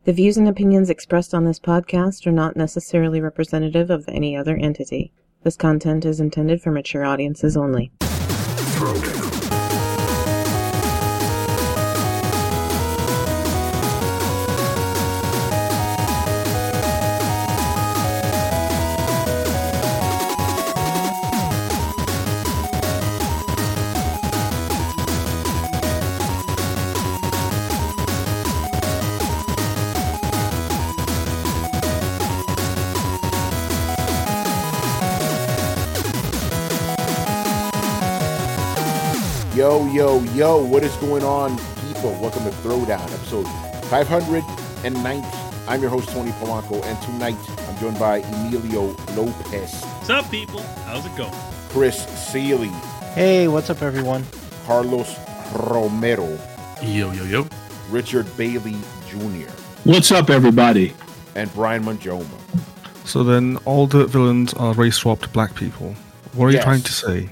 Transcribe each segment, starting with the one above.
The views and opinions expressed on this podcast are not necessarily representative of any other entity. This content is intended for mature audiences only. Yo, what is going on, people? Welcome to Throwdown, episode 590. I'm your host, Tony Polanco, and tonight I'm joined by Emilio Lopez. What's up, people? How's it going? Chris Seeley. Hey, what's up, everyone? Carlos Romero. Yo. Richard Bailey Jr. What's up, everybody? And Brian Manjoma. So then all the villains are race-swapped black people. What are you trying to say?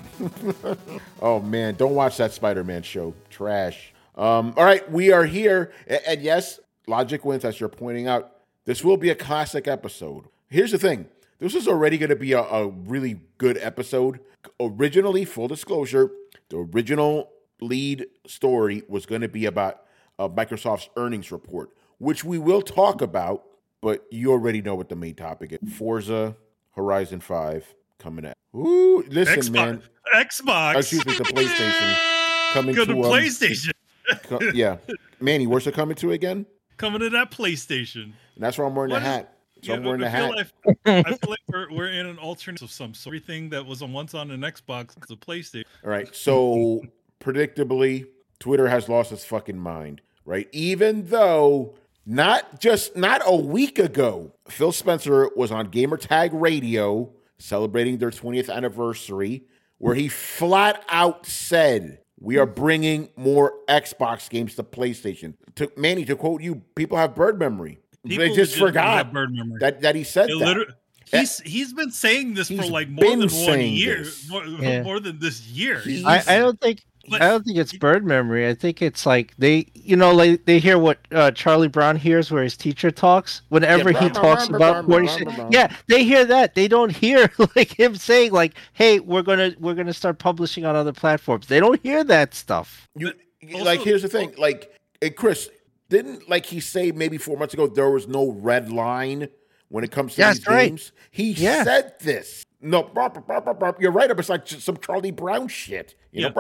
Oh, man, don't watch that Spider-Man show. Trash. All right, we are here. And yes, logic wins, as you're pointing out. This will be a classic episode. Here's the thing. This is already going to be a really good episode. Originally, full disclosure, the original lead story was going to be about Microsoft's earnings report, which we will talk about, but you already know what the main topic is. Forza Horizon 5 coming out. Ooh, listen, Xbox. man. Xbox. Excuse me, the PlayStation coming Go to to PlayStation. Yeah, Manny, where's it coming to again? Coming to that PlayStation. And that's why I'm wearing the hat. So I'm wearing the hat. I feel like we're in an alternate of some sort. Everything that was on once on an Xbox is a PlayStation. All right. So predictably, Twitter has lost its fucking mind, right? Even though not a week ago, Phil Spencer was on Gamertag Radio celebrating their 20th anniversary, where he flat out said, we are bringing more Xbox games to PlayStation. Manny, to quote you, people have bird memory. They just forgot that he said that. He's been saying this for like more than 1 year. More than this year. I don't think it's bird memory. I think it's like they hear what Charlie Brown hears where his teacher talks. Whenever he talks about 46, they hear that. They don't hear like him saying like, "Hey, we're gonna start publishing on other platforms." They don't hear that stuff. Here's the thing. Chris, didn't he say maybe 4 months ago there was no red line when it comes to these games? He said this. No, you're right. It's like some Charlie Brown shit. Here's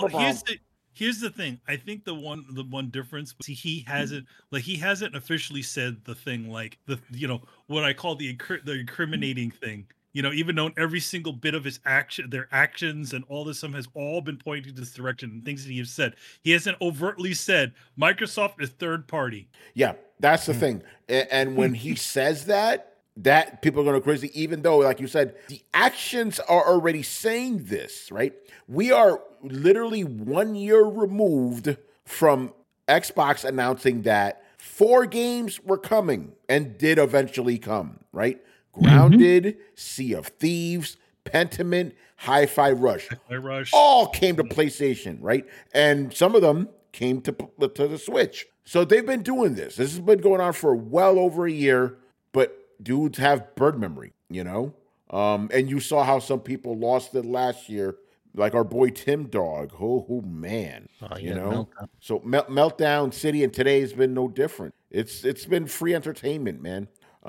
the thing. I think the one difference. See, he hasn't officially said the thing like what I call the incriminating thing. Even though every single bit of their actions and all this stuff has all been pointing this direction and things that he has said. He hasn't overtly said Microsoft is third party. Yeah, that's the thing. And when he says that people are going to go crazy, even though, like you said, the actions are already saying this, right? We are literally 1 year removed from Xbox announcing that 4 games were coming and did eventually come, right? Grounded, Sea of Thieves, Pentiment, Hi-Fi Rush. All came to PlayStation, right? And some of them came to the Switch. So they've been doing this. This has been going on for well over a year, but dudes have bird memory, and you saw how some people lost it last year, like our boy Tim Dog. Oh man, Meltdown. So Meltdown City, and today has been no different. It's been free entertainment, man.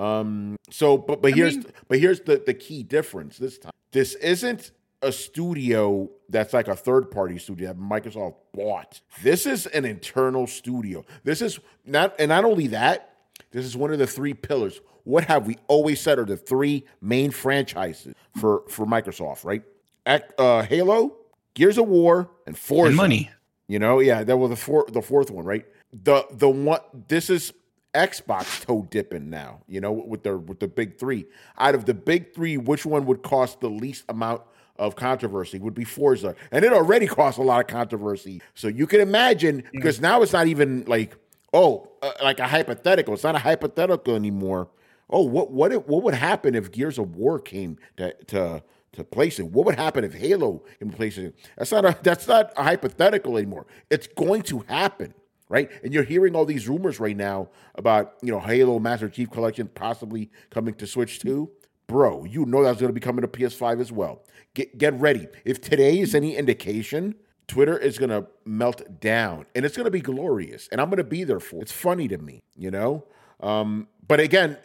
But here's the key difference this time. This isn't a studio that's like a third party studio that Microsoft bought. This is an internal studio. This is not only that. This is one of the 3 pillars. What have we always said are the 3 main franchises for Microsoft, right? Halo, Gears of War, and Forza. And money. That was the fourth one, right? The one. This is Xbox toe dipping now. With the big 3. Out of the big 3, which one would cost the least amount of controversy? Would be Forza, and it already costs a lot of controversy. So you can imagine, because now it's not even like like a hypothetical. It's not a hypothetical anymore. What would happen if Gears of War came to PlayStation? What would happen if Halo came to PlayStation? That's not a hypothetical anymore. It's going to happen, right? And you're hearing all these rumors right now about, Halo Master Chief Collection possibly coming to Switch 2. Bro, you know that's going to be coming to PS5 as well. Get ready. If today is any indication, Twitter is going to melt down, and it's going to be glorious, and I'm going to be there for it. It's funny to me, But again,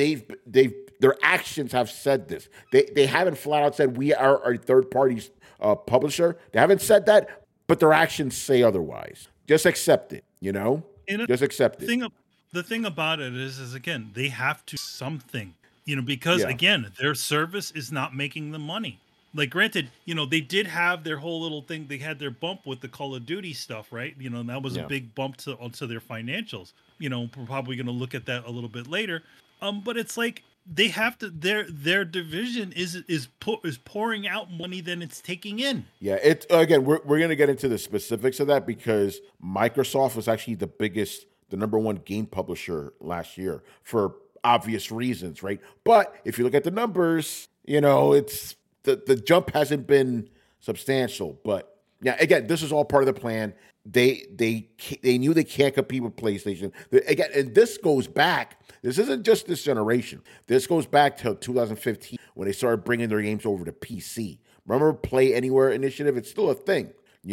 their actions have said this. They haven't flat out said we are a third party publisher. They haven't said that, but their actions say otherwise. Just accept it, Just accept it. The thing about it is again, they have to something, because again, their service is not making them money. Like, granted, they did have their whole little thing. They had their bump with the Call of Duty stuff, right? And that was a big bump to their financials. We're probably going to look at that a little bit later. But it's like they have to. Their division is pouring out money than it's taking in. Yeah, it's again. We're going to get into the specifics of that because Microsoft was actually the number one game publisher last year for obvious reasons, right? But if you look at the numbers, it's. The jump hasn't been substantial, but yeah, again, this is all part of the plan. They knew they can't compete with PlayStation. Again, and this goes back. This isn't just this generation. This goes back to 2015 when they started bringing their games over to PC. Remember Play Anywhere initiative? It's still a thing,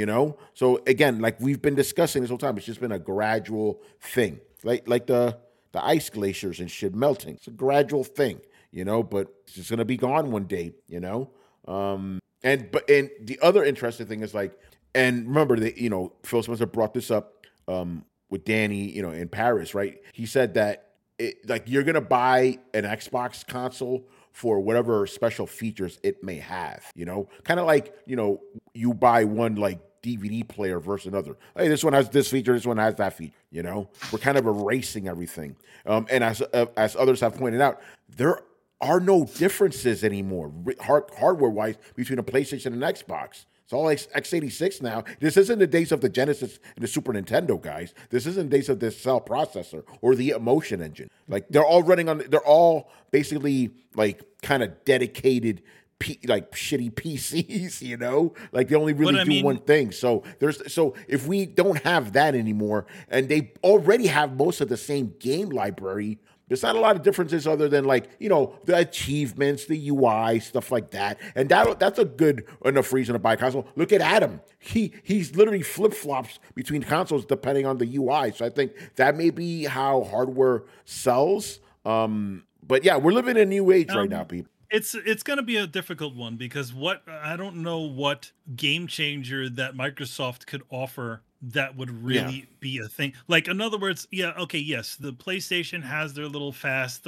So again, like we've been discussing this whole time, it's just been a gradual thing, like the ice glaciers and shit melting. It's a gradual thing, but it's just gonna be gone one day, And the other interesting thing is and remember that Phil Spencer brought this up with Danny, in Paris, right? He said that you're gonna buy an Xbox console for whatever special features it may have, kind of like you buy one DVD player versus another. Hey, this one has this feature, this one has that feature. We're kind of erasing everything. And as others have pointed out, there are no differences anymore, hardware-wise, between a PlayStation and an Xbox. It's all x86 now. This isn't the days of the Genesis and the Super Nintendo, guys. This isn't the days of the cell processor or the Emotion engine. They're all basically kind of dedicated shitty PCs, they only really do one thing. So if we don't have that anymore, and they already have most of the same game library, there's not a lot of differences other than the achievements, the UI, stuff like that. And that's a good enough reason to buy a console. Look at Adam. He's literally flip-flops between consoles depending on the UI. So I think that may be how hardware sells. But yeah, we're living in a new age right now, people. It's going to be a difficult one because I don't know what game changer that Microsoft could offer that would really be a thing. In other words, yes, the PlayStation has their little fast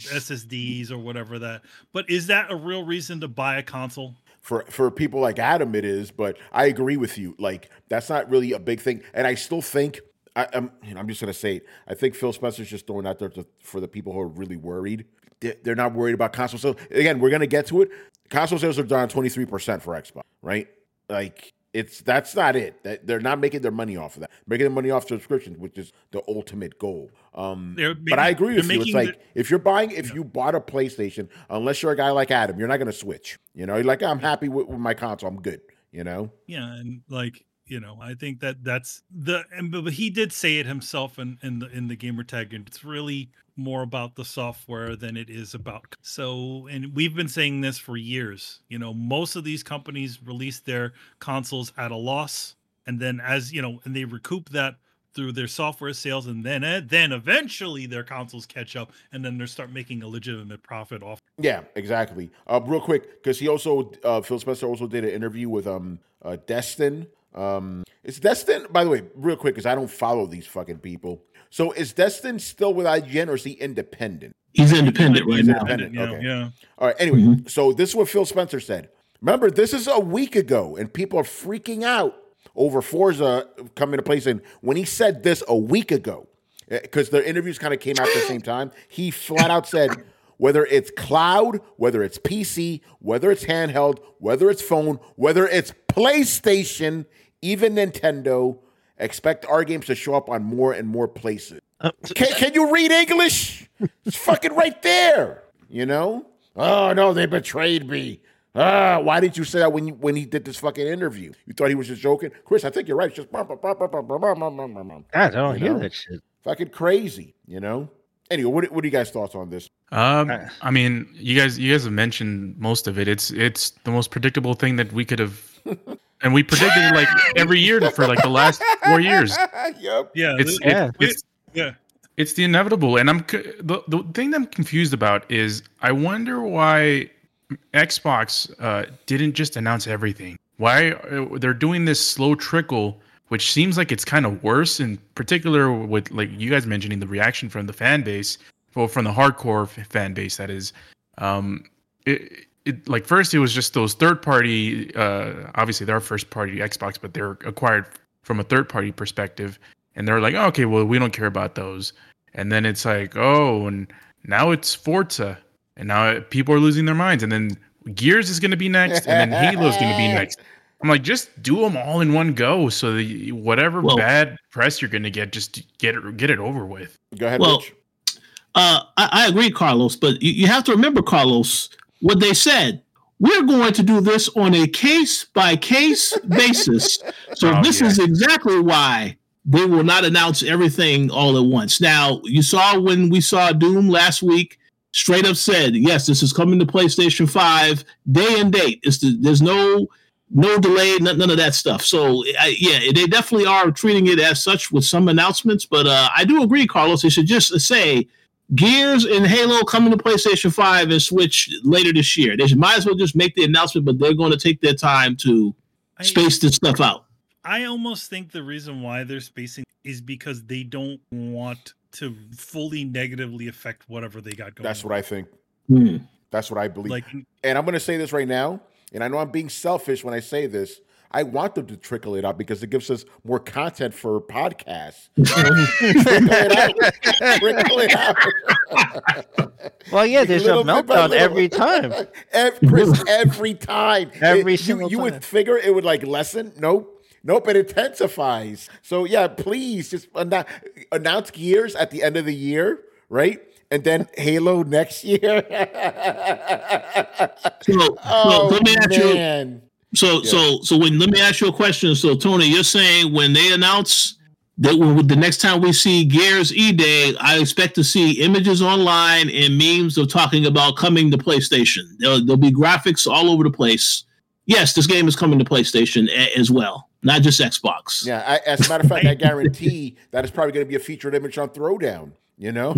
SSDs or whatever that, but is that a real reason to buy a console? For people like Adam, it is, but I agree with you. That's not really a big thing, and I still think I'm just going to say it. I think Phil Spencer's just throwing out there for the people who are really worried. They're not worried about console sales. Again, we're going to get to it. Console sales are down 23% for Xbox, right? That's not it. They're not making their money off of that. They're making their money off subscriptions, which is the ultimate goal. But I agree with you. It's if you bought a PlayStation, unless you're a guy like Adam, you're not going to switch. You're like, I'm happy with my console. I'm good. Yeah, and I think that's but he did say it himself in the gamer tag, and it's really more about the software than it is about. And we've been saying this for years. Most of these companies release their consoles at a loss, and then and they recoup that through their software sales, and then eventually their consoles catch up, and then they start making a legitimate profit off. Yeah, exactly. Real quick, because he also Phil Spencer also did an interview with Destin. Is Destin, by the way, real quick, because I don't follow these fucking people. So is Destin still with IGN or is he independent? He's independent right now. Okay. Yeah. All right. Anyway, So this is what Phil Spencer said. Remember, this is a week ago, and people are freaking out over Forza coming to PlayStation. When he said this a week ago, because their interviews kind of came out at the same time, he flat out said, whether it's cloud, whether it's PC, whether it's handheld, whether it's phone, whether it's PlayStation, even Nintendo, expect our games to show up on more and more places. Can you read English? It's fucking right there. Oh, no, they betrayed me. Why didn't you say that when he did this fucking interview? You thought he was just joking? Chris, I think you're right. It's just I don't hear that shit. Fucking crazy, you know? Anyway, what are you guys' thoughts on this? I mean, you guys have mentioned most of it. It's the most predictable thing that we could have, and we predicted it like every year for like the last 4 years. Yep. Yeah. It's the inevitable, and the thing that I'm confused about is I wonder why Xbox didn't just announce everything. Why they're doing this slow trickle, which seems like it's kind of worse, in particular with like you guys mentioning the reaction from the fan base, well, from the hardcore fan base. That is, it like first it was just those third party. Obviously, they're first party Xbox, but they're acquired from a third party perspective, and they're like, oh, okay, well, we don't care about those. And then it's like, oh, and now it's Forza, and now people are losing their minds, and then Gears is going to be next, and then Halo's going to be next. I'm like, just do them all in one go, so that whatever bad press you're going to get, just get it over with. Go ahead, Rich. I agree, Carlos, but you have to remember, Carlos, what they said. We're going to do this on a case-by-case basis. So this is exactly why they will not announce everything all at once. Now, you saw when we saw Doom last week, straight up said, yes, this is coming to PlayStation 5, day and date. There's no delay, none of that stuff. So, they definitely are treating it as such with some announcements. But I do agree, Carlos, they should just say Gears and Halo coming to PlayStation 5 and Switch later this year. They might as well just make the announcement, but they're going to take their time to space this stuff out. I almost think the reason why they're spacing is because they don't want to fully negatively affect whatever they got going. That's what I think. That's what I believe. And I'm going to say this right now, and I know I'm being selfish when I say this. I want them to trickle it out because it gives us more content for podcasts. Trickle it out. Well, yeah, there's a meltdown every time. Chris, every time. Every single you time. would figure it would like lessen. Nope, it intensifies. So yeah, please just announce Gears at the end of the year, right? And then Halo next year. Let me ask you. Let me ask you a question. So Tony, you're saying when they announce that the next time we see Gears E-Day, I expect to see images online and memes of talking about coming to PlayStation. There'll be graphics all over the place. Yes, this game is coming to PlayStation as well, not just Xbox. Yeah, as a matter of fact, I guarantee that is probably going to be a featured image on Throwdown. You know,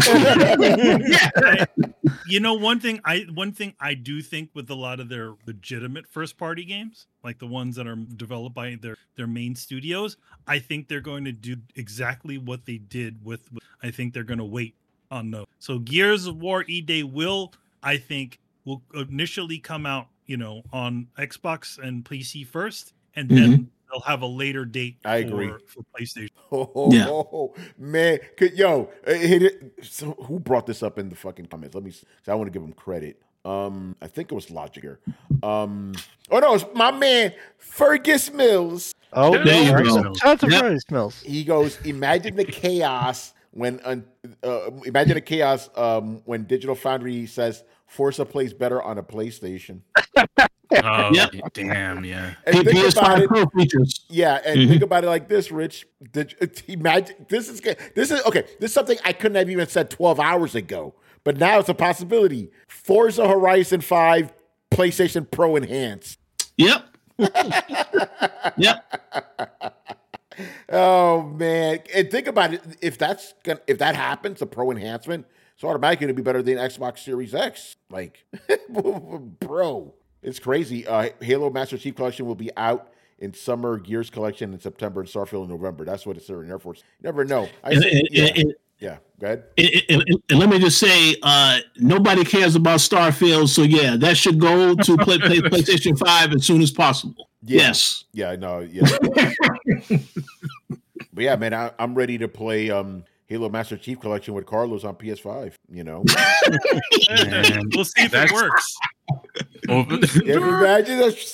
one thing I do think with a lot of their legitimate first party games, like the ones that are developed by their main studios, I think they're going to do exactly what they did with I think they're going to wait on those. So Gears of War E-Day will initially come out, on Xbox and PC first, and then they'll have a later date. I agree for PlayStation. Man, so who brought this up in the fucking comments? Let me. I want to give him credit. I think it was Logic here. It's my man Fergus Mills. Oh, there you go. Shout out to Fergus Mills. He goes, imagine the chaos when Digital Foundry says Forza plays better on a PlayStation. Oh, damn, yeah. And think about it. Yeah, and think about it like this, Rich. Imagine this is okay. This is something I couldn't have even said 12 hours ago, but now it's a possibility. Forza Horizon 5, PlayStation Pro Enhanced. Yep. Oh man, and think about it. If that happens, the Pro enhancement, it's automatically going to be better than Xbox Series X. Like, bro. It's crazy. Halo Master Chief Collection will be out in summer, Gears Collection in September, and Starfield in November. That's what it's in Air Force. You never know. Yeah, go ahead. And let me just say, nobody cares about Starfield, so yeah, that should go to PlayStation 5 as soon as possible. Yeah. Yes. Yeah, no, yeah. But yeah, man, I'm ready to play Halo Master Chief Collection with Carlos on PS5, We'll see if it works. Imagine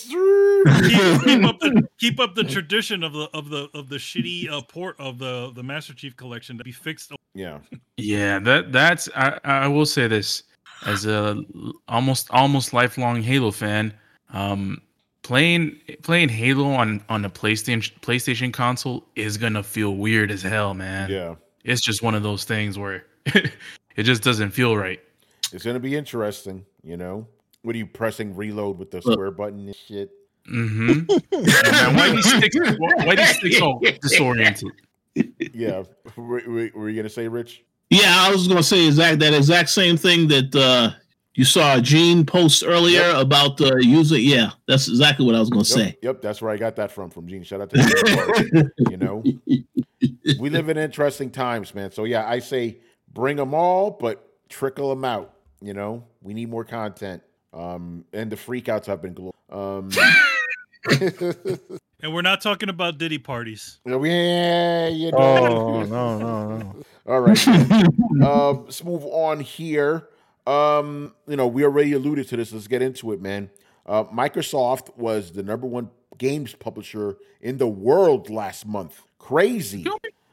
keep up the tradition of the shitty port of the Master Chief Collection to be fixed. Yeah. That's I will say this as a almost lifelong Halo fan. Playing Halo on a PlayStation console is gonna feel weird as hell, man. Yeah, it's just one of those things where it just doesn't feel right. It's gonna be interesting, you know. What are you pressing reload with the square button and shit? Mm-hmm. Man, why these sticks all disoriented? Yeah, were you gonna say, Rich? Yeah, I was gonna say that exact same thing that you saw Gene post earlier about using. Yeah, that's exactly what I was gonna say. Yep, that's where I got that from Gene. Shout out to Gene. You know, we live in interesting times, man. So yeah, I say bring them all, but trickle them out. You know, we need more content. And the freakouts have been global. And we're not talking about Diddy parties. Yeah, you know. Oh, no. All right. Let's move on here. You know, we already alluded to this. Let's get into it, man. Microsoft was the number one games publisher in the world last month. Crazy.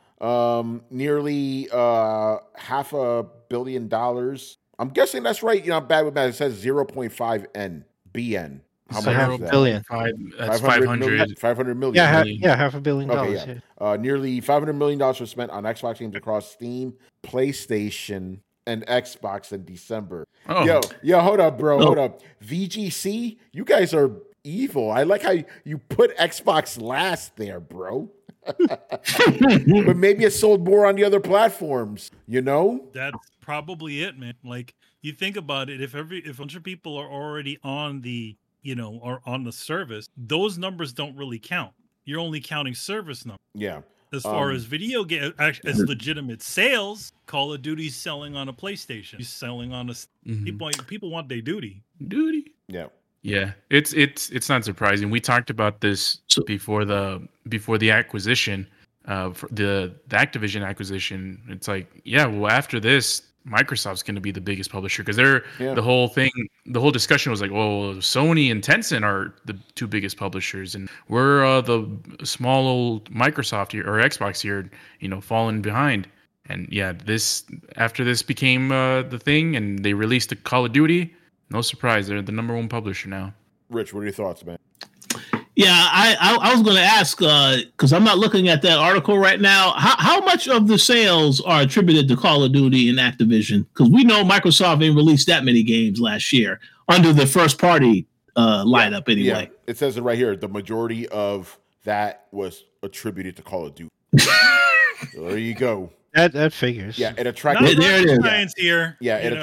Nearly $500 million. I'm guessing that's right. You know, I'm bad with math. It says 0.5 BN. How much is that? Billion. That's 500. 500 million. Yeah, $500 million. Okay, yeah. Nearly $500 million was spent on Xbox games across Steam, PlayStation, and Xbox in December. Oh. Yo, hold up, bro. Hold up. VGC, you guys are evil. I like how you put Xbox last there, bro. But maybe it sold more on the other platforms, you know? That's probably it, man. Like, you think about it, if a bunch of people are already on the, you know, or on the service, those numbers don't really count. You're only counting service numbers. Yeah. As far as video game, as legitimate sales, Call of Duty's selling on a PlayStation. He's selling on a people want their duty. Yeah. Yeah, it's not surprising. We talked about this before the acquisition, for the Activision acquisition. It's like, yeah, well, after this, Microsoft's going to be the biggest publisher because the whole discussion was like, well, Sony and Tencent are the two biggest publishers, and we're the small old Microsoft here or Xbox here, you know, falling behind. And yeah, after this became the thing, and they released the Call of Duty. No surprise, they're the number one publisher now. Rich, what are your thoughts, man? Yeah, I was going to ask, because I'm not looking at that article right now, how much of the sales are attributed to Call of Duty and Activision? Because we know Microsoft ain't released that many games last year under the first party lineup anyway. Yeah. It says it right here. The majority of that was attributed to Call of Duty. So there you go. That figures. Yeah, it attracted. There it is. Science here. Yeah, it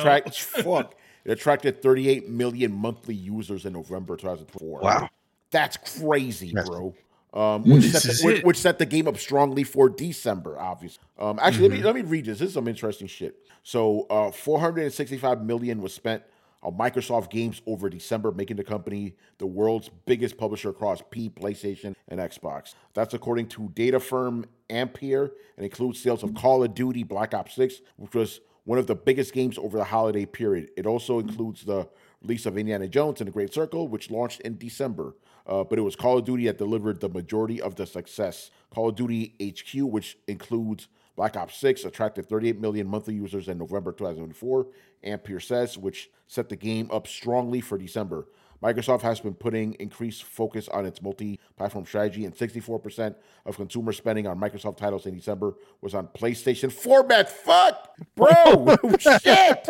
attracted 38 million monthly users in November 2024. Wow. That's crazy, bro. Which set the game up strongly for December, obviously. Actually, let me read this. This is some interesting shit. So, 465 million was spent on Microsoft games over December, making the company the world's biggest publisher across PlayStation, and Xbox. That's according to data firm Ampere, and includes sales of Call of Duty Black Ops 6, which was one of the biggest games over the holiday period. It also includes the release of Indiana Jones and the Great Circle, which launched in December. But it was Call of Duty that delivered the majority of the success. Call of Duty HQ, which includes Black Ops 6, attracted 38 million monthly users in November 2024, Ampere says, which set the game up strongly for December. Microsoft has been putting increased focus on its multi-platform strategy, and 64% of consumer spending on Microsoft titles in December was on PlayStation format. Fuck, bro, shit.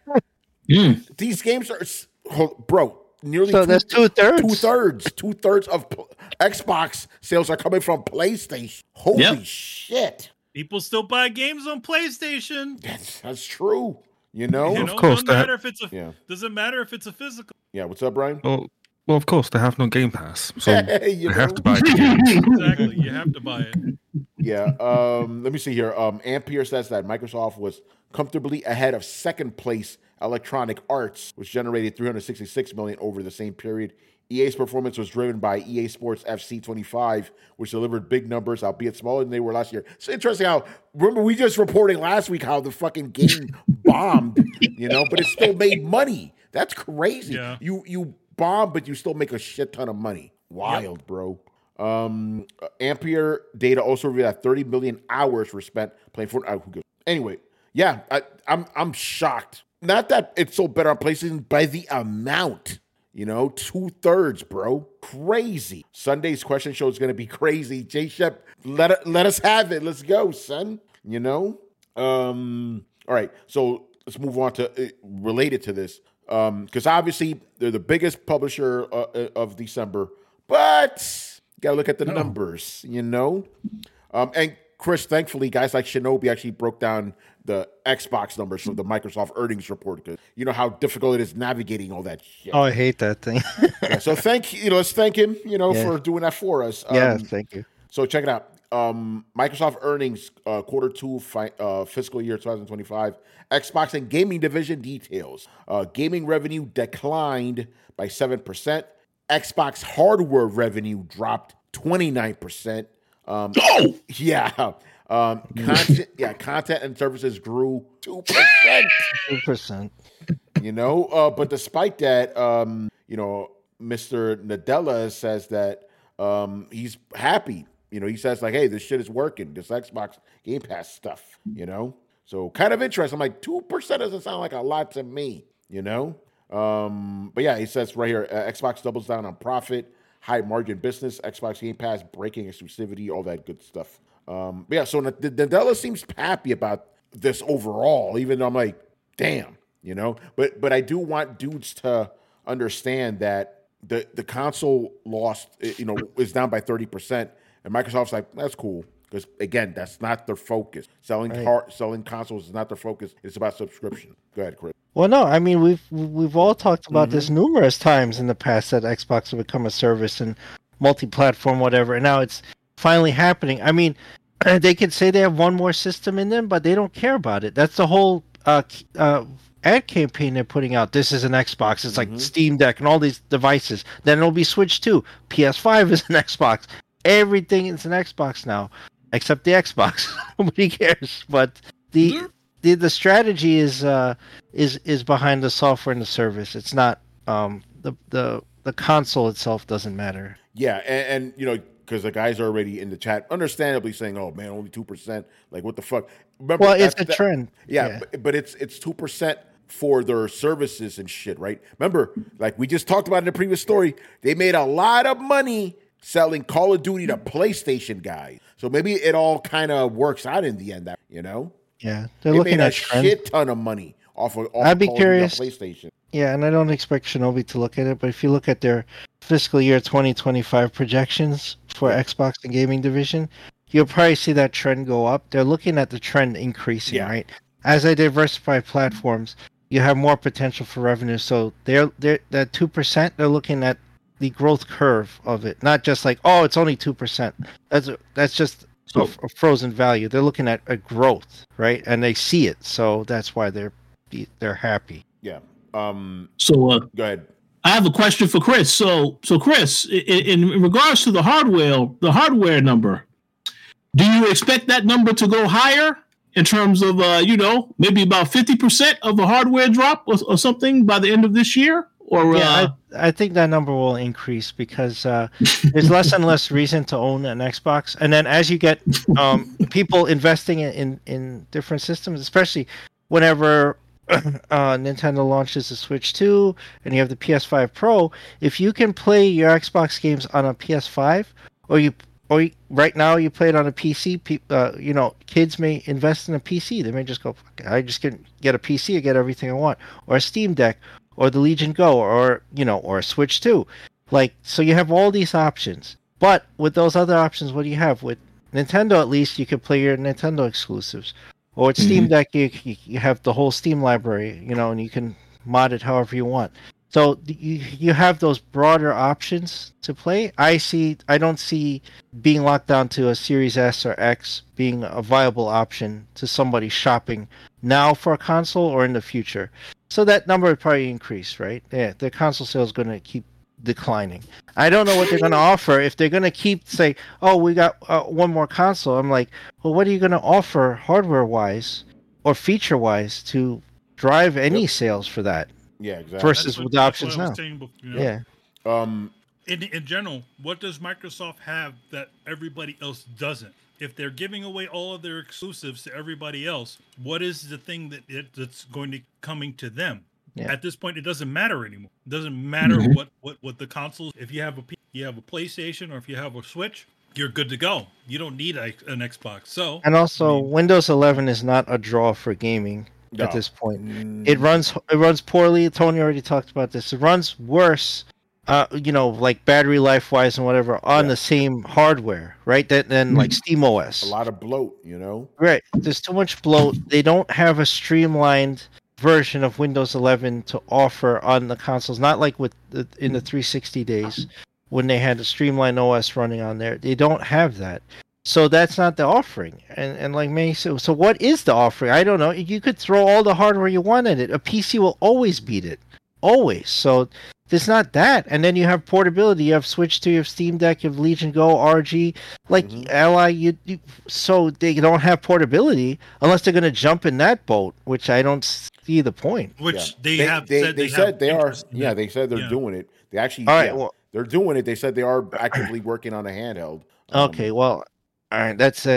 These games are, bro, nearly that's 2/3. 2/3 of Xbox sales are coming from PlayStation. Holy shit. People still buy games on PlayStation. That's true. You know, of course. Doesn't matter if it's a physical. Yeah, what's up, Brian? Well, of course, they have no Game Pass, so they have to buy games. Exactly, you have to buy it. Yeah. Let me see here. Ampere says that Microsoft was comfortably ahead of second place Electronic Arts, which generated 366 million over the same period. EA's performance was driven by EA Sports FC 25, which delivered big numbers, albeit smaller than they were last year. It's interesting how, remember, we just reporting last week how the fucking game bombed, you know, but it still made money. That's crazy. Yeah. You bomb, but you still make a shit ton of money. Wild, bro. Ampere data also revealed that 30 million hours were spent playing Fortnite. Anyway, yeah, I'm shocked. Not that it's so better on PlayStation, by the amount. You know, 2/3, bro. Crazy. Sunday's question show is going to be crazy. J Shep, let us have it. Let's go, son. You know? All right. So let's move on to related to this. Because obviously they're the biggest publisher of December, but you got to look at the numbers, you know? And Chris, thankfully, guys like Shinobi actually broke down the Xbox numbers from the Microsoft earnings report, because you know how difficult it is navigating all that shit. Oh, I hate that thing. Yeah, so let's thank him, for doing that for us. Thank you. So check it out. Microsoft earnings, quarter two, fiscal year 2025. Xbox and gaming division details. Gaming revenue declined by 7%. Xbox hardware revenue dropped 29%. Yeah. Content and services grew 2%. 2%. But despite that, Mr. Nadella says that he's happy. He says like, hey, this shit is working. This Xbox Game Pass stuff, So kind of interesting. I'm like, 2% doesn't sound like a lot to me, But yeah, he says right here, Xbox doubles down on profit, high margin business, Xbox Game Pass, breaking exclusivity, all that good stuff. So Nadella seems happy about this overall, even though I'm like, damn, But I do want dudes to understand that the console lost, is down by 30%, and Microsoft's like, that's cool. Because again, that's not their focus. Selling consoles is not their focus. It's about subscription. Go ahead, Chris. Well, no, I mean we've all talked about this numerous times in the past, that Xbox will become a service and multi-platform, whatever. And now it's finally happening. I mean, they could say they have one more system in them, but they don't care about it. That's the whole ad campaign they're putting out. This is an Xbox. It's like Steam Deck and all these devices. Then it'll be Switch 2. PS5 is an Xbox. Everything is an Xbox now, except the Xbox. Nobody cares. But the strategy is behind the software and the service. It's not the console itself doesn't matter. Yeah, and because the guys are already in the chat, understandably saying, "Oh man, only 2%. Like what the fuck?" Remember, it's a trend. Yeah. But it's 2% for their services and shit, right? Remember, like we just talked about in the previous story, they made a lot of money selling Call of Duty to PlayStation guys. So maybe it all kind of works out in the end, Yeah, they looking made a at trend. shit ton of money off I'd be Call curious. Of Duty on PlayStation. Yeah, and I don't expect Shinobi to look at it, but if you look at their fiscal year 2025 projections for Xbox and gaming division, you'll probably see that trend go up. They're looking at the trend increasing, right? As they diversify platforms, you have more potential for revenue. So they're that 2%, they're looking at the growth curve of it, not just like, oh, it's only 2%. That's just a frozen value. They're looking at a growth, right? And they see it, so that's why they're happy. Yeah. Go ahead. I have a question for Chris. So Chris, in regards to the hardware number, do you expect that number to go higher in terms of maybe about 50% of a hardware drop or something by the end of this year? Or I think that number will increase because there's less and less reason to own an Xbox, and then as you get people investing in different systems, especially whenever Nintendo launches the Switch 2 and you have the PS5 Pro, if you can play your Xbox games on a PS5, or right now you play it on a PC, kids may invest in a PC. They may just go, I just can get a PC and get everything I want, or a Steam Deck, or the Legion Go, or a Switch 2. So you have all these options. But with those other options, what do you have? With Nintendo, at least, you can play your Nintendo exclusives. Or with Steam Deck, you have the whole Steam library, and you can mod it however you want. So you have those broader options to play. I don't see being locked down to a Series S or X being a viable option to somebody shopping now for a console or in the future. So that number would probably increase, right? Yeah, the console sale is going to keep declining. I don't know what they're going to offer. If they're going to keep say, oh, we got one more console, I'm like, well, what are you going to offer hardware-wise or feature-wise to drive any sales for that? Yeah, exactly. Versus with the options now. Yeah. In general, what does Microsoft have that everybody else doesn't? If they're giving away all of their exclusives to everybody else, what is the thing that's going to coming to them? At this point, it doesn't matter anymore. It doesn't matter what the consoles. If you have a PlayStation or if you have a Switch, you're good to go. You don't need an Xbox. So and also Windows 11 is not a draw for gaming at this point. It runs poorly. Tony already talked about this. It runs worse, like battery life wise and whatever on the same hardware, right? Than like SteamOS. A lot of bloat, Right. There's too much bloat. They don't have a streamlined version of Windows 11 to offer on the consoles. Not like in the 360 days when they had a streamlined OS running on there. They don't have that. So that's not the offering. And like May said, so what is the offering? I don't know. You could throw all the hardware you want at it. A PC will always beat it. Always. So there's not that. And then you have portability. You have Switch 2, you have Steam Deck, you have Legion Go, RG, like Ally. So they don't have portability unless they're going to jump in that boat, which I don't see the point. Which they said they are. Yeah, they said they're doing it. They actually. All right. Well, they're doing it. They said they are actively working on a handheld. Okay. Well. All right. That's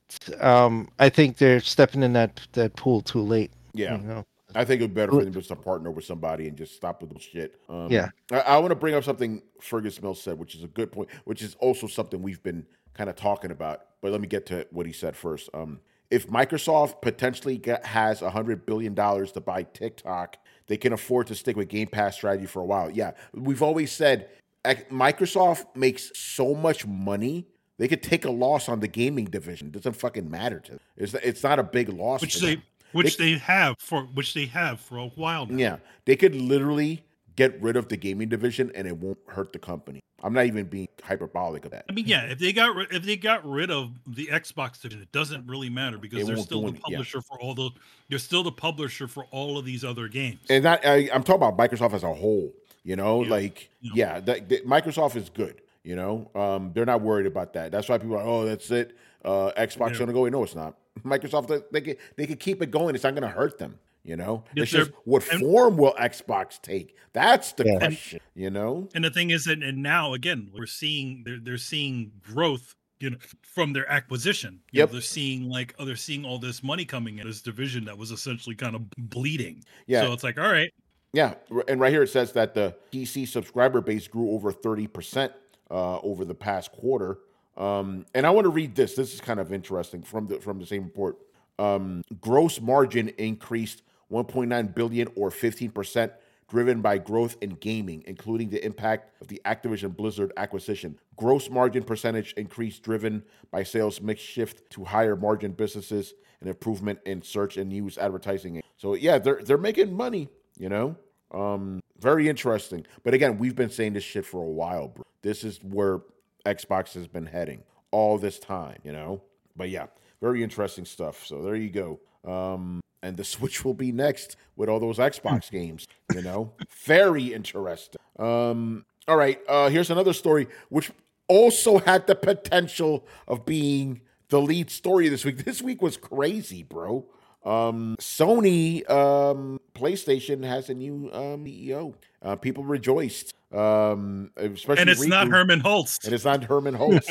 I think they're stepping in that pool too late. Yeah. I think it would be better for them just to partner with somebody and just stop with the shit. I want to bring up something Fergus Mills said, which is a good point, which is also something we've been kind of talking about. But let me get to what he said first. If Microsoft potentially has $100 billion to buy TikTok, they can afford to stick with Game Pass strategy for a while. Yeah, we've always said Microsoft makes so much money. They could take a loss on the gaming division. It doesn't fucking matter to them. It's not a big loss. Which they have for a while now. Yeah, they could literally get rid of the gaming division and it won't hurt the company. I'm not even being hyperbolic of that. I mean, yeah, if they got rid of the Xbox division, it doesn't really matter because they're still the publisher for all the. They're still the publisher for all of these other games. And I'm talking about Microsoft as a whole. Microsoft is good. They're not worried about that. That's why people are, oh, that's it. Xbox gonna go away. No, it's not. Microsoft, they could keep it going. It's not gonna hurt them. It's just what form will Xbox take? That's the question. And the thing is that, and now again, we're seeing they're seeing growth. From their acquisition. They're seeing all this money coming in this division that was essentially kind of bleeding. Yeah. So it's like, all right. Yeah, and right here it says that the PC subscriber base grew over 30%. Over the past quarter, and I want to read this. This is kind of interesting from the same report. Gross margin increased 1.9 billion or 15%, driven by growth in gaming, including the impact of the Activision Blizzard acquisition. Gross margin percentage increased, driven by sales mix shift to higher margin businesses and improvement in search and news advertising. So yeah, they're making money. Very interesting. But again, we've been saying this shit for a while, bro. This is where Xbox has been heading all this time, But yeah, very interesting stuff. So there you go. And the Switch will be next with all those Xbox games, Very interesting. All right, here's another story which also had the potential of being the lead story this week. This week was crazy, bro. Sony PlayStation has a new CEO. People rejoiced. Especially and it's not Herman Hulst. And it's not Herman Hulst.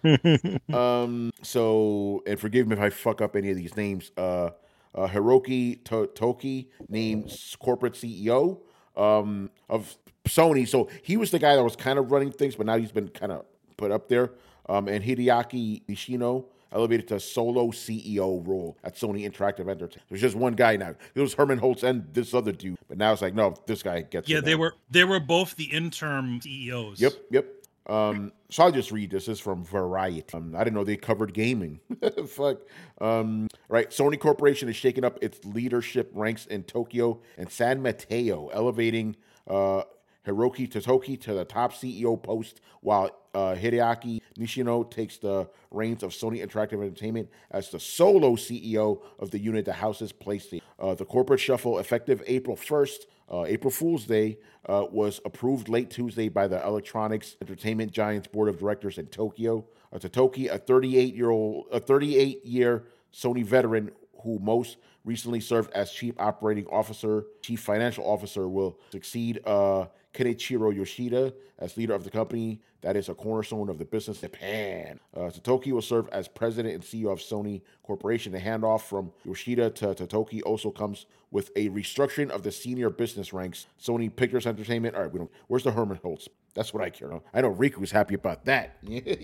So, and forgive me if I fuck up any of these names. Hiroki Toki, named corporate CEO of Sony. So he was the guy that was kind of running things, but now he's been kind of put up there. And Hideaki Nishino elevated to solo CEO role at Sony Interactive Entertainment. There's just one guy now. It was Herman Hulst and this other dude, but now it's like, no, this guy gets. Yeah, they were both the interim CEOs. Yep. So I'll just read this. This is from Variety. I didn't know they covered gaming. Fuck. Right. Sony Corporation is shaking up its leadership ranks in Tokyo and San Mateo, elevating Hiroki Totoki to the top CEO post, while Hideaki Nishino takes the reins of Sony Interactive Entertainment as the solo CEO of the unit that houses PlayStation. The corporate shuffle, effective April 1st, April Fool's Day, was approved late Tuesday by the Electronics Entertainment Giants Board of Directors in Tokyo. Totoki, a 38-year Sony veteran who most recently served as chief operating officer, chief financial officer, will succeed Kenichiro Yoshida as leader of the company that is a cornerstone of the business in Japan. Totoki will serve as president and CEO of Sony Corporation. The handoff from Yoshida to Totoki also comes with a restructuring of the senior business ranks. Sony Pictures Entertainment. All right, where's the Herman Holtz? That's what I care about. I know Riku's happy about that.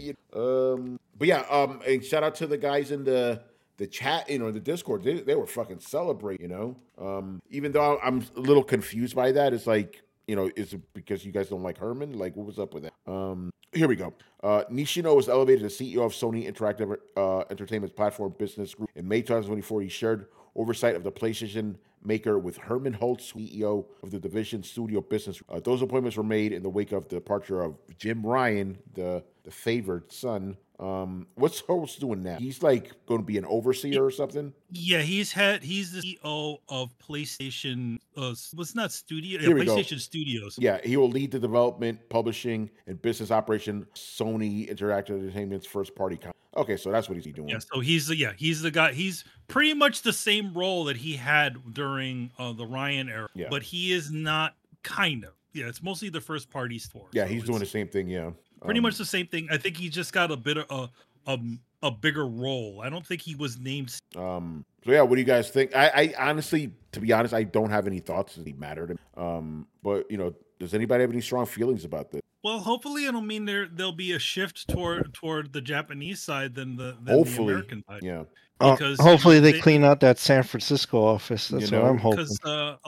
But yeah, and shout out to the guys in the chat, the Discord. They were fucking celebrating, even though I'm a little confused by that. It's like, is it because you guys don't like Herman? Like, what was up with that? Here we go. Nishino was elevated to CEO of Sony Interactive Entertainment Platform Business Group in May 2024. He shared oversight of the PlayStation maker with Herman Holtz, CEO of the division Studio Business. Those appointments were made in the wake of the departure of Jim Ryan, the favored son. What's Holtz doing now? He's like going to be an overseer or something. Yeah, he's the CEO of PlayStation. What's not studio? Here we PlayStation go. Studios. Yeah, he will lead the development, publishing, and business operation Sony Interactive Entertainment's first party content. Okay, so that's what he's doing. Yeah, so he's the guy. He's pretty much the same role that he had during the Ryan era, but he is not kind of. Yeah, it's mostly the first parties for. Yeah, so he's doing the same thing. Yeah. Pretty much the same thing. I think he just got a bit of a bigger role. I don't think he was named. So yeah, what do you guys think? I honestly, to be honest, I don't have any thoughts. It mattered. But does anybody have any strong feelings about this? Well, hopefully it'll mean there'll be a shift toward the Japanese side than the American side. Yeah. Because hopefully they clean out that San Francisco office. That's what I'm hoping. Because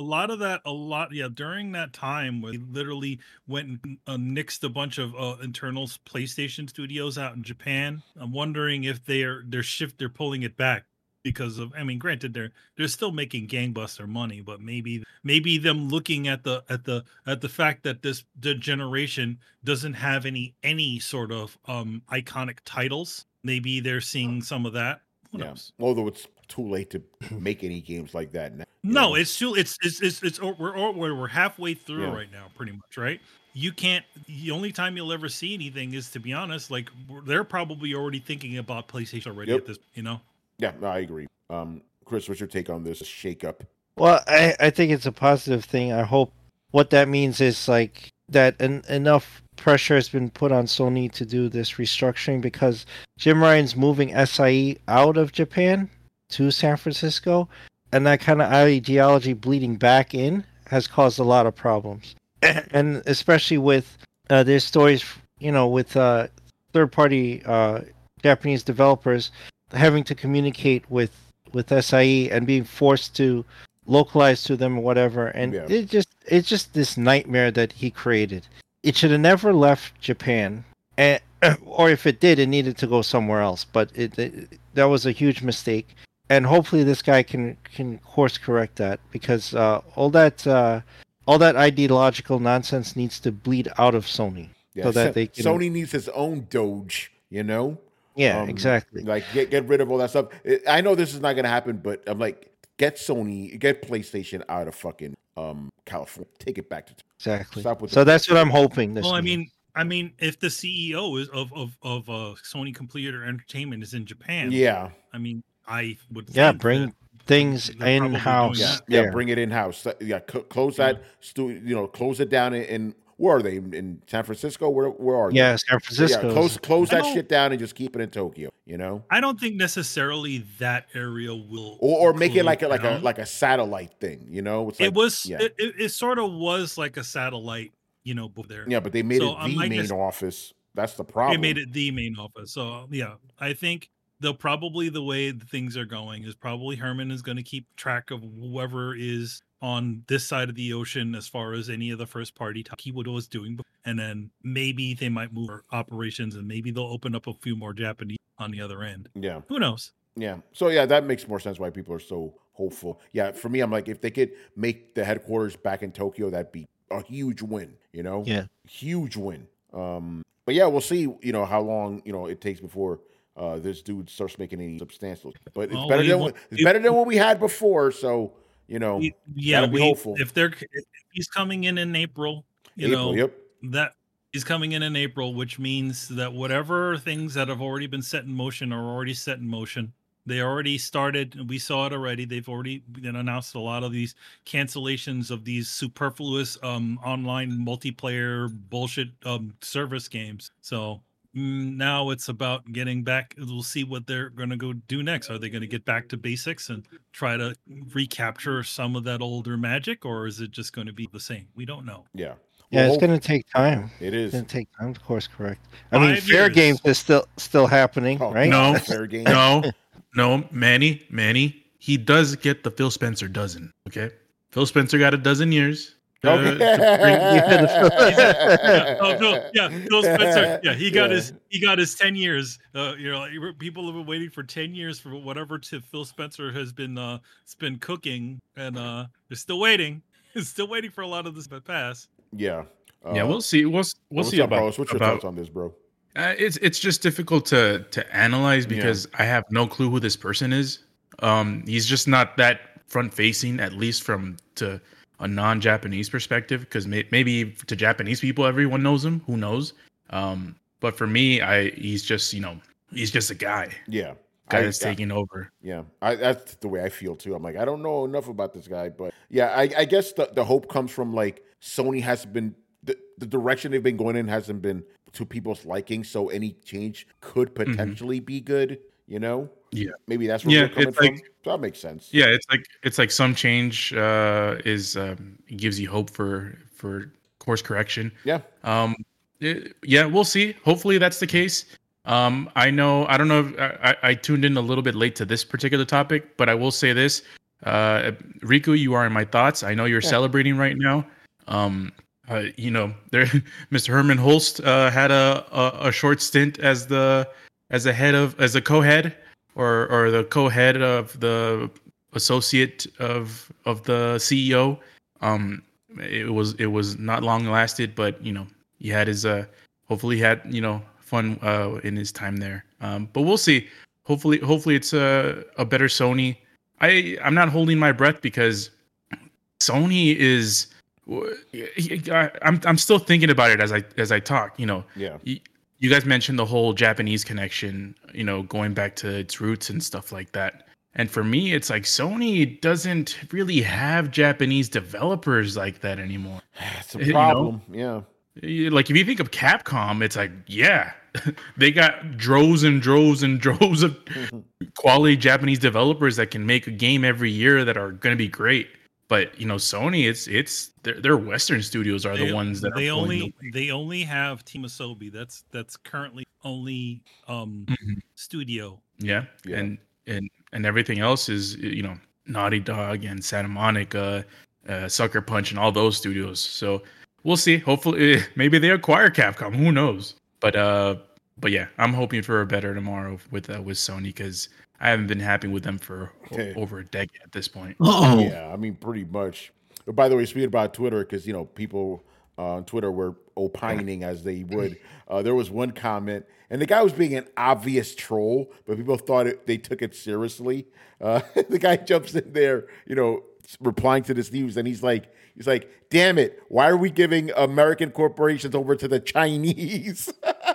during that time, we literally went and nixed a bunch of internal PlayStation studios out in Japan. I'm wondering if they're pulling it back because of. I mean, granted, they're still making gangbuster money, but maybe them looking at the fact that the generation doesn't have any sort of iconic titles. Maybe they're seeing some of that. Who knows? Although it's too late to make any games like that now. No, it's too. We're halfway through right now, pretty much, right? You can't. The only time you'll ever see anything is, to be honest, like they're probably already thinking about PlayStation already at this. Yeah, no, I agree. Chris, what's your take on this shakeup? Well, I think it's a positive thing. I hope what that means is like that enough pressure has been put on Sony to do this restructuring, because Jim Ryan's moving SIE out of Japan to San Francisco, and that kind of ideology bleeding back in has caused a lot of problems. And especially with there's stories, with third-party Japanese developers having to communicate with SIE and being forced to localize to them or whatever, and it's just this nightmare that he created. It should have never left Japan, or if it did, it needed to go somewhere else. But that was a huge mistake, and hopefully this guy can course correct that, because all that ideological nonsense needs to bleed out of Sony, so that they can. Sony needs its own Doge, Yeah, exactly. Like get rid of all that stuff. I know this is not going to happen, but I'm like, get PlayStation out of fucking California. Take it back to exactly. So that's what I'm hoping. Well, I mean, if the CEO is of Sony Computer Entertainment is in Japan, I mean, I would bring things in house. Yeah, bring it in house. Yeah, close that close it down in. Where are they? In San Francisco? Where are they? Yeah, San Francisco. Yeah, close that shit down and just keep it in Tokyo. I don't think necessarily that area will, or make it like a satellite thing. It's like, it sort of was like a satellite. There. Yeah, but they made it the main office. That's the problem. They made it the main office. So yeah, I think they'll probably, the way things are going, is probably Herman is going to keep track of whoever is on this side of the ocean as far as any of the first party he was doing, and then maybe they might move operations, and maybe they'll open up a few more Japanese on the other end. Yeah, who knows? Yeah, so yeah, that makes more sense why people are so hopeful. Yeah, for me, I'm like, if they could make the headquarters back in Tokyo, that'd be a huge win. Huge win. But yeah, we'll see. How long it takes before this dude starts making any substantial. But it's better than what we had before. So. Be hopeful. If he's coming in April, that he's coming in April, which means that whatever things that have already been set in motion are already set in motion. They already started. We saw it already. They've already announced a lot of these cancellations of these superfluous online multiplayer bullshit service games. So now it's about getting back. We'll see what they're going to go do next. Are they going to get back to basics and try to recapture some of that older magic, or is it just going to be the same? We don't know. Yeah. Yeah, it's going to take time. It is. It's going to take time to course correct. I mean, fair games is still happening, right? No, fair game. No, Manny. He does get the Phil Spencer dozen. Okay, Phil Spencer got a dozen years. Phil Spencer. Yeah, he got his 10 years. People have been waiting for 10 years for whatever Phil Spencer has been cooking, and they're still waiting. Still waiting for a lot of this to pass. Yeah. Yeah, we'll see. We'll see about. What's your thoughts on this, bro? It's just difficult to analyze because I have no clue who this person is. He's just not that front facing, at least to a non-Japanese perspective. Because maybe to Japanese people, everyone knows him. Who knows? But for me, he's just a guy. Yeah, guy that's taking over. Yeah, that's the way I feel too. I'm like, I don't know enough about this guy, but yeah, I guess the hope comes from like Sony has been the direction they've been going in hasn't been to people's liking, so any change could potentially be good, Yeah. Maybe that's where we're coming from. So that makes sense. Yeah, it's like some change gives you hope for course correction. Yeah. We'll see. Hopefully that's the case. I don't know if I tuned in a little bit late to this particular topic, but I will say this. Riku, you are in my thoughts. I know you're celebrating right now. Mr. Herman Holst had a short stint as a co-head or the co-head of the associate of the CEO. It was not long lasted, but he had his hopefully he had fun in his time there. But we'll see. Hopefully it's a better Sony. I'm not holding my breath because Sony is. I'm still thinking about it as I talk. Yeah. You guys mentioned the whole Japanese connection. Going back to its roots and stuff like that. And for me, it's like Sony doesn't really have Japanese developers like that anymore. It's a problem. Yeah. Like if you think of Capcom, it's like they got droves and droves and droves of quality Japanese developers that can make a game every year that are going to be great. But Sony, it's their Western studios are the ones that they only have Team Asobi. That's currently only studio. Yeah. And everything else is Naughty Dog and Santa Monica, Sucker Punch, and all those studios. So we'll see. Hopefully, maybe they acquire Capcom. Who knows? But yeah, I'm hoping for a better tomorrow with Sony because I haven't been happy with them for over a decade at this point. Yeah, I mean, pretty much. But by the way, speaking about Twitter, because people on Twitter were opining as they would. There was one comment, and the guy was being an obvious troll, but people thought they took it seriously. The guy jumps in there, replying to this news, and he's like, "Damn it! Why are we giving American corporations over to the Chinese?"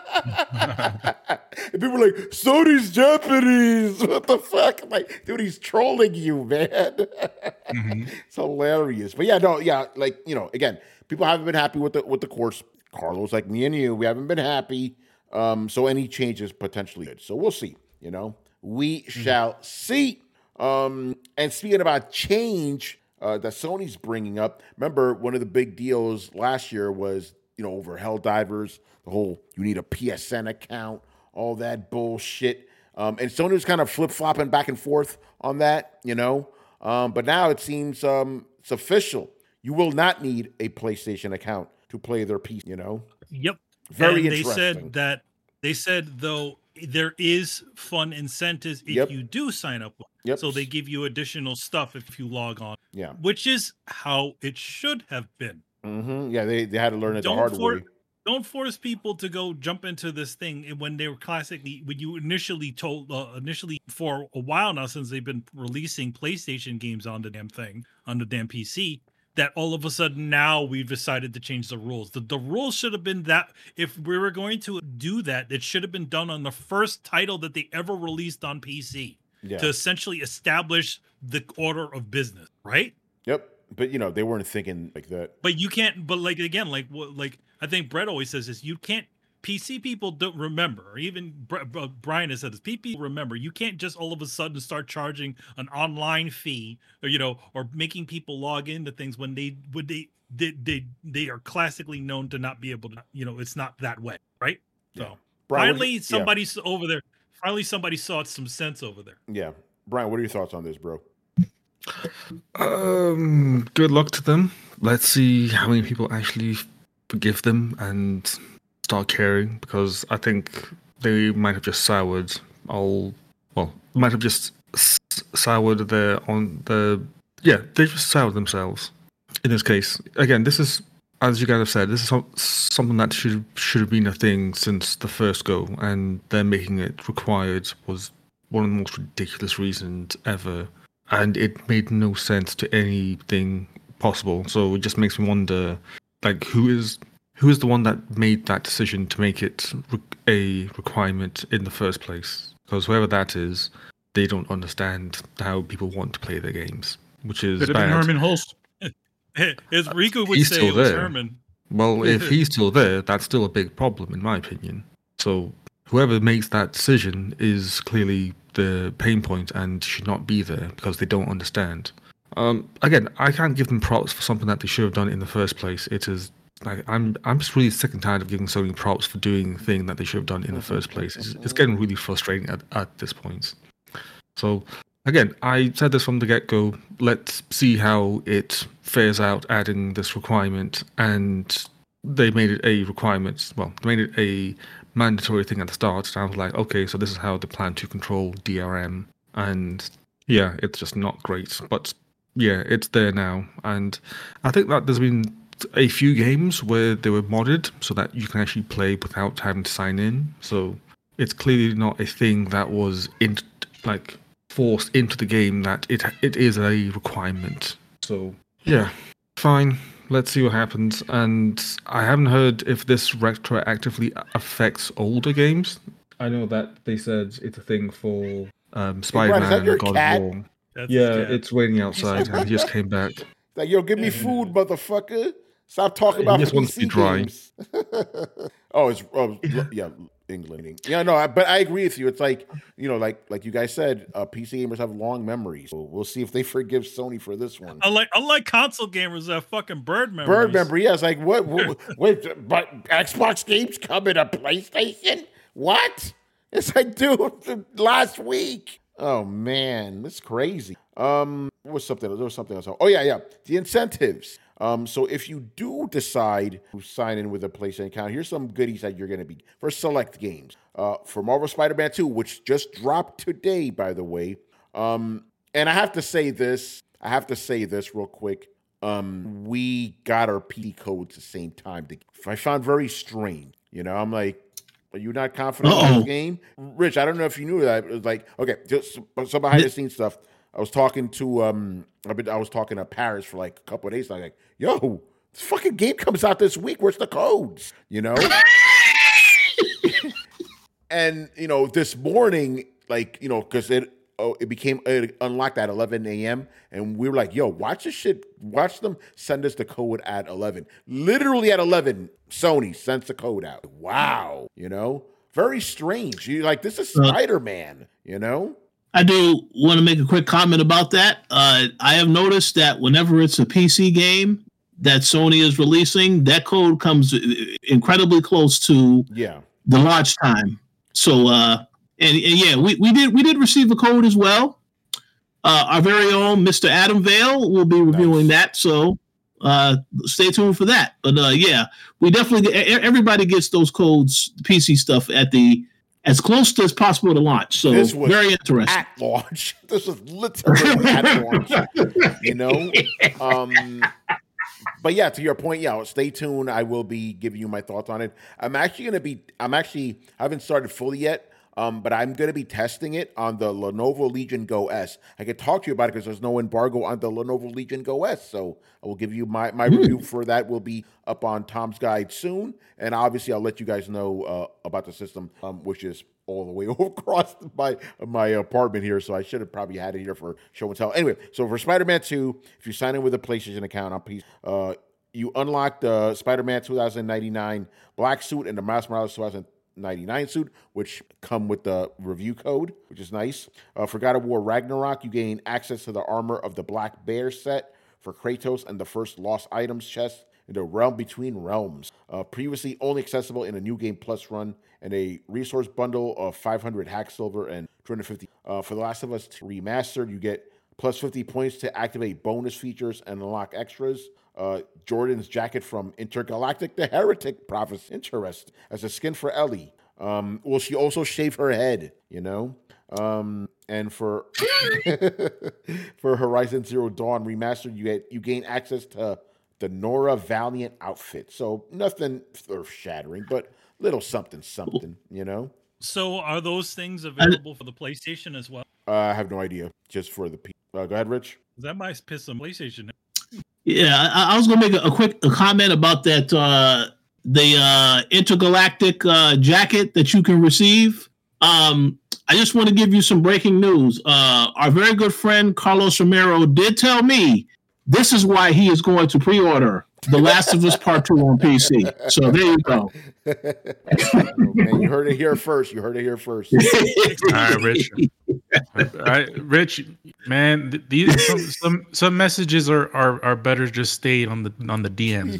And people are like, Sony's Japanese. What the fuck? I'm like, dude, he's trolling you, man. It's hilarious. But again, people haven't been happy with the course. Carlos, like me and you, we haven't been happy. So any change is potentially good. So we'll see. We shall see. And speaking about change that Sony's bringing up, remember one of the big deals last year was over Helldivers, the whole you need a PSN account, all that bullshit. And Sony was kind of flip-flopping back and forth on that, But now it seems it's official. You will not need a PlayStation account to play their PC, Yep. Very and interesting. They said, though, there is fun incentives if you do sign up. Yep. So they give you additional stuff if you log on. Yeah. Which is how it should have been. Mm-hmm. Yeah, they had to learn it the hard way. Don't force people to go jump into this thing when they were when you initially for a while now, since they've been releasing PlayStation games on the damn thing, on the damn PC, that all of a sudden now we've decided to change the rules. The rules should have been that if we were going to do that, it should have been done on the first title that they ever released on PC. to essentially establish the order of business, right? Yep. But they weren't thinking like that. But you can't. But like again, like I think Brett always says this: you can't. PC people don't remember, or even Brian has said this. People remember. You can't just all of a sudden start charging an online fee, or making people log into things when they are classically known to not be able to. It's not that way, right? Yeah. So Brian, finally, somebody's over there. Finally, somebody saw some sense over there. Yeah, Brian, what are your thoughts on this, bro? Good luck to them. Let's see how many people actually forgive them and start caring, because I think they might have just soured they just soured themselves. In this case, again, this is, as you guys have said, this is something that should have been a thing since the first go, and them making it required was one of the most ridiculous reasons ever, and it made no sense to anything possible. So it just makes me wonder, like, who is the one that made that decision to make it a requirement in the first place? Because whoever that is, they don't understand how people want to play their games, which is Could have bad. been Herman Holst. As Riku would He's say, still it was there. Herman. Well, if he's still there, that's still a big problem, in my opinion. So whoever makes that decision is clearly the pain point and should not be there because they don't understand. Again, I can't give them props for something that they should have done in the first place. It is like I'm just really sick and tired of giving Sony props for doing the thing that they should have done in the first place. It's getting really frustrating at this point. So again, I said this from the get-go. Let's see how it fares out adding this requirement, and they made it a requirement. Well, they made it a mandatory thing at the start. So I was like, okay, so this is how they plan to control DRM, and yeah, it's just not great. But yeah, it's there now, and I think that there's been a few games where they were modded so that you can actually play without having to sign in. So it's clearly not a thing that was forced into the game, that it is a requirement. So yeah, fine. Let's see what happens. And I haven't heard if this retroactively affects older games. I know that they said it's a thing for Spider-Man and God of War. It's waiting outside and he just came back. Like, yo, give me food, motherfucker. Stop talking about just wants to be dry. games. England. Yeah, no, but I agree with you. It's like, like you guys said, PC gamers have long memories. So we'll see if they forgive Sony for this one. Unlike console gamers, that fucking bird memory. Bird memory, yeah. It's like, what? Wait, but Xbox games come in a PlayStation? What? It's like, dude, last week. Oh man, that's crazy. There was something else. Oh yeah. The incentives. So if you do decide to sign in with a PlayStation account, here's some goodies that you're going to be for select games. For Marvel Spider-Man 2, which just dropped today, by the way. And I have to say this real quick. We got our PD codes at the same time. I found very strange. I'm like, are you not confident in this game? Rich, I don't know if you knew that. It was like, okay, just some behind the scenes stuff. I was talking to Paris for like a couple of days. I'm like, yo, this fucking game comes out this week. Where's the codes? And this morning, because it unlocked at 11 a.m. and we were like, yo, watch this shit. Watch them send us the code at 11. Literally at 11, Sony sends the code out. Wow, very strange. You like, this is Spider-Man, I do want to make a quick comment about that. I have noticed that whenever it's a PC game that Sony is releasing, that code comes incredibly close to the launch time. So, we did receive a code as well. Our very own Mr. Adam Vale will be reviewing that. So, stay tuned for that. But we definitely everybody gets those codes, PC stuff as close as possible to launch. So this was very interesting. At launch. This was literally at launch. But yeah, to your point, stay tuned. I will be giving you my thoughts on it. I haven't started fully yet, but I'm going to be testing it on the Lenovo Legion Go S. I could talk to you about it because there's no embargo on the Lenovo Legion Go S. So I will give you my review for that. Will be up on Tom's Guide soon. And obviously, I'll let you guys know about the system, which is all the way across my apartment here, so I should have probably had it here for show and tell. Anyway, so for Spider-Man 2, if you sign in with a PlayStation account on PC, you unlock the Spider-Man 2099 black suit and the Miles Morales 2099 suit, which come with the review code, which is nice. For God of War Ragnarok, you gain access to the Armor of the Black Bear set for Kratos and the first Lost Items chest in the Realm Between Realms. Previously only accessible in a New Game Plus run, and a resource bundle of 500 hack silver and 250. For The Last of Us Remastered, you get plus 50 points to activate bonus features and unlock extras. Jordan's jacket from Intergalactic The Heretic Prophecy. Interest. As a skin for Ellie. Will she also shave her head, you know? And for for Horizon Zero Dawn Remastered, you gain access to the Nora Valiant outfit. So nothing earth-shattering, but little something, you know? So are those things available for the PlayStation as well? I have no idea. Just for the go ahead, Rich. That might piss some PlayStation. Yeah, I was gonna make a quick comment about that. The intergalactic jacket that you can receive. I just want to give you some breaking news. Our very good friend Carlos Romero did tell me this is why he is going to pre-order The Last of Us Part 2 on PC. So there you go. Oh, man, you heard it here first. All right, Rich. Rich, man, these some messages are better just stayed on the DMs,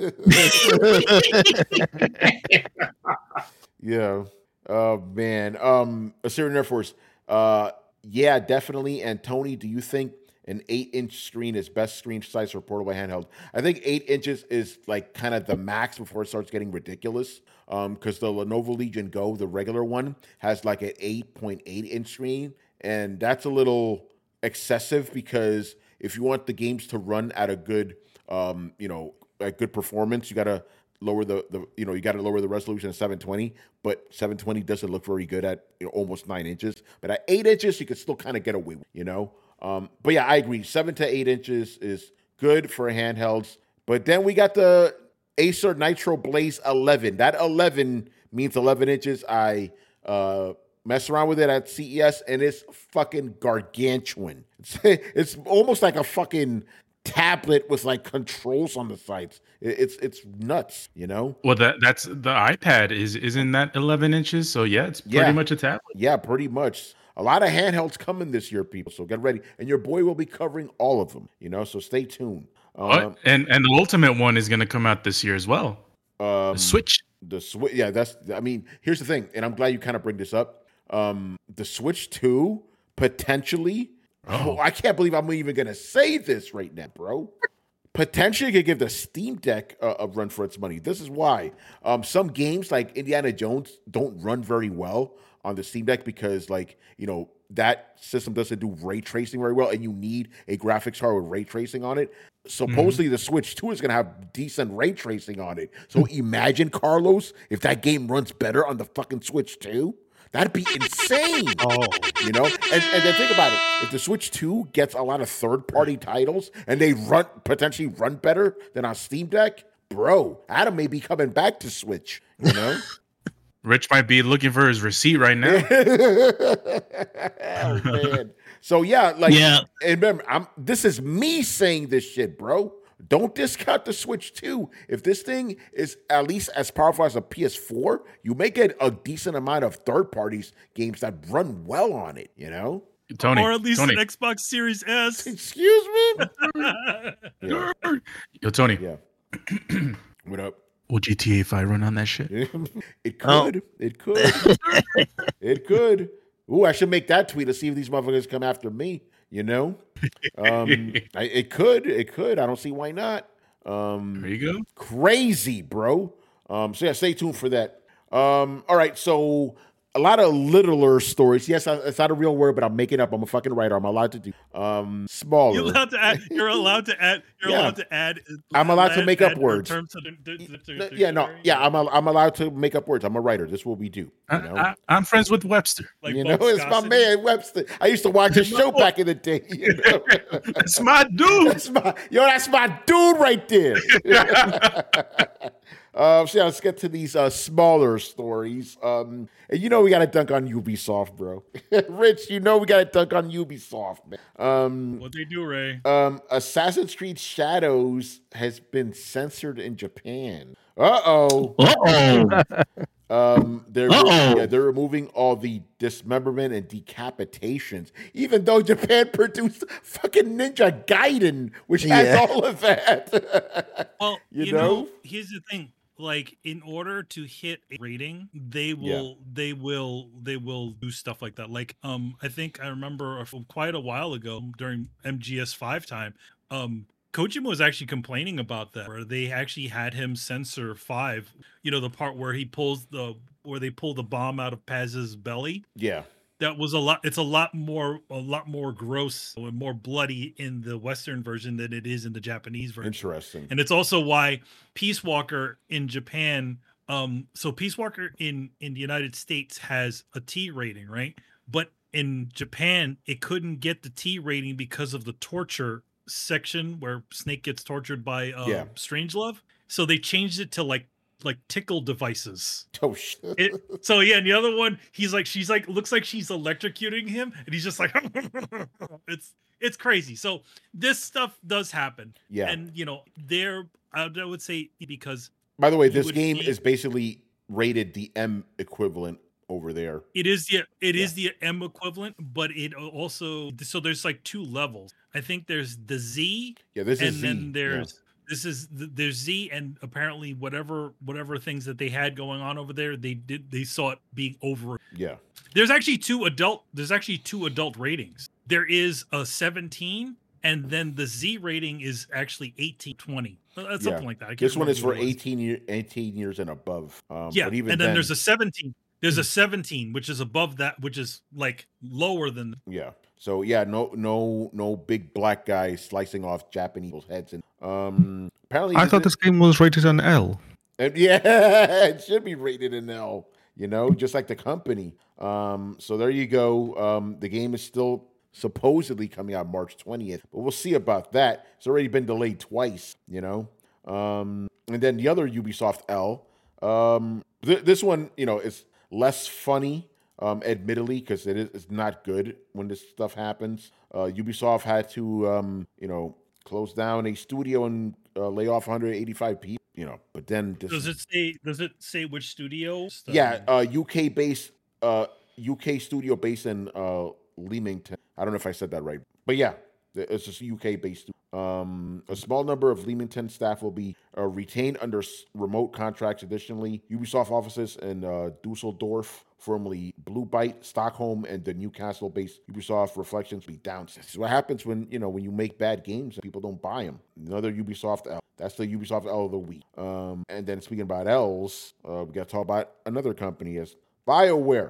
man. Yeah. Oh man. Assyrian Air Force. Yeah, definitely. And Tony, do you think an 8-inch screen is best screen size for portable handheld? I think 8 inches is like kind of the max before it starts getting ridiculous. Because the Lenovo Legion Go, the regular one, has like an 8.8 inch screen, and that's a little excessive because if you want the games to run at a good, a good performance, you gotta lower the resolution to 720. But 720 doesn't look very good at almost 9 inches. But at 8 inches, you can still kind of get away with, But yeah, I agree. 7 to 8 inches is good for handhelds. But then we got the Acer Nitro Blaze 11. That 11 means 11 inches. I messed around with it at CES, and it's fucking gargantuan. It's almost like a fucking tablet with like controls on the sides. It's nuts, Well, that's the iPad isn't that 11 inches? So yeah, it's pretty much a tablet. Yeah, pretty much. A lot of handhelds coming this year, people. So get ready, and your boy will be covering all of them. So stay tuned. And the ultimate one is going to come out this year as well. The Switch. The Switch. Yeah, here's the thing, and I'm glad you kind of bring this up. The Switch 2 potentially. Oh, I can't believe I'm even going to say this right now, bro. Potentially could give the Steam Deck a run for its money. This is why. Some games like Indiana Jones don't run very well on the Steam Deck because, that system doesn't do ray tracing very well, and you need a graphics card with ray tracing on it. Supposedly, the Switch 2 is going to have decent ray tracing on it. So imagine, Carlos, if that game runs better on the fucking Switch 2. That'd be insane. And then think about it. If the Switch 2 gets a lot of third-party titles and they potentially run better than on Steam Deck, bro, Adam may be coming back to Switch, Rich might be looking for his receipt right now. Oh, man. So, and remember, this is me saying this shit, bro. Don't discount the Switch 2. If this thing is at least as powerful as a PS4, you may get a decent amount of third-party games that run well on it, Tony, or at least Tony. an Xbox Series S. Excuse me? Yeah. Yo, Tony. Yeah. What up? Will GTA 5 run on that shit? It could. It could. It could. Ooh, I should make that tweet to see if these motherfuckers come after me. It could. I don't see why not. There you go. Crazy, bro. So yeah, stay tuned for that. All right, so a lot of littler stories. Yes, it's not a real word, but I'm making up. I'm a fucking writer. I'm allowed to do smaller. You're allowed to add. You're allowed to add. I'm allowed to make up words. I'm allowed to make up words. I'm a writer. This is what we do. I'm friends with Webster. It's my man Webster. I used to watch his show back in the day. That's my dude. That's my dude right there. So yeah, let's get to these smaller stories. And we got to dunk on Ubisoft, bro. Rich, we got to dunk on Ubisoft, man. What they do, Ray? Assassin's Creed Shadows has been censored in Japan. Uh-oh. They're removing all the dismemberment and decapitations, even though Japan produced fucking Ninja Gaiden, which has all of that. Well, you know, here's the thing. Like, in order to hit a rating, they will do stuff like that. Like, I think I remember quite a while ago during MGS5 time, Kojima was actually complaining about that, where they actually had him censor 5. The part where they pull the bomb out of Paz's belly. Yeah. That was a lot. It's a lot more gross and more bloody in the Western version than it is in the Japanese version. Interesting. And it's also why Peace Walker in Japan, so Peace Walker in the United States has a T rating, right? But in Japan, it couldn't get the T rating because of the torture section where Snake gets tortured by Strangelove. So they changed it to like tickle devices. Oh shit. So yeah, and the other one, she's like looks like she's electrocuting him, and he's just like it's crazy. So this stuff does happen. Yeah. And I would say, because by the way, this game is basically rated the M equivalent over there. It is the M equivalent, but it also, so there's like 2 levels. I think there's the Z. Yeah, this is Z. And then there's there's Z, and apparently whatever things that they had going on over there, they saw it being over. Yeah. There's actually two adult ratings. There is a 17, and then the Z rating is actually 18-20. Something like that. This one is for 18 years and above. But even and then there's a 17. There's a 17, which is above that, which is like lower than. Yeah. So yeah, no big black guy slicing off Japanese heads, and apparently I thought this game was rated an L. And yeah, it should be rated an L. Just like the company. So there you go. The game is still supposedly coming out March 20th, but we'll see about that. It's already been delayed twice. And then the other Ubisoft L. This one, is less funny. Admittedly, because it's not good when this stuff happens. Ubisoft had to, close down a studio and lay off 185 people. But then does it say which studio? Yeah, UK based, UK studio based in Leamington. I don't know if I said that right, but yeah, it's just UK based. A small number of Leamington staff will be retained under remote contracts. Additionally, Ubisoft offices in Dusseldorf, formerly Blue Byte, Stockholm, and the Newcastle-based Ubisoft Reflections will be downsized. This is what happens when you make bad games and people don't buy them. Another Ubisoft L. That's the Ubisoft L of the week. And then speaking about L's, we got to talk about another company as BioWare.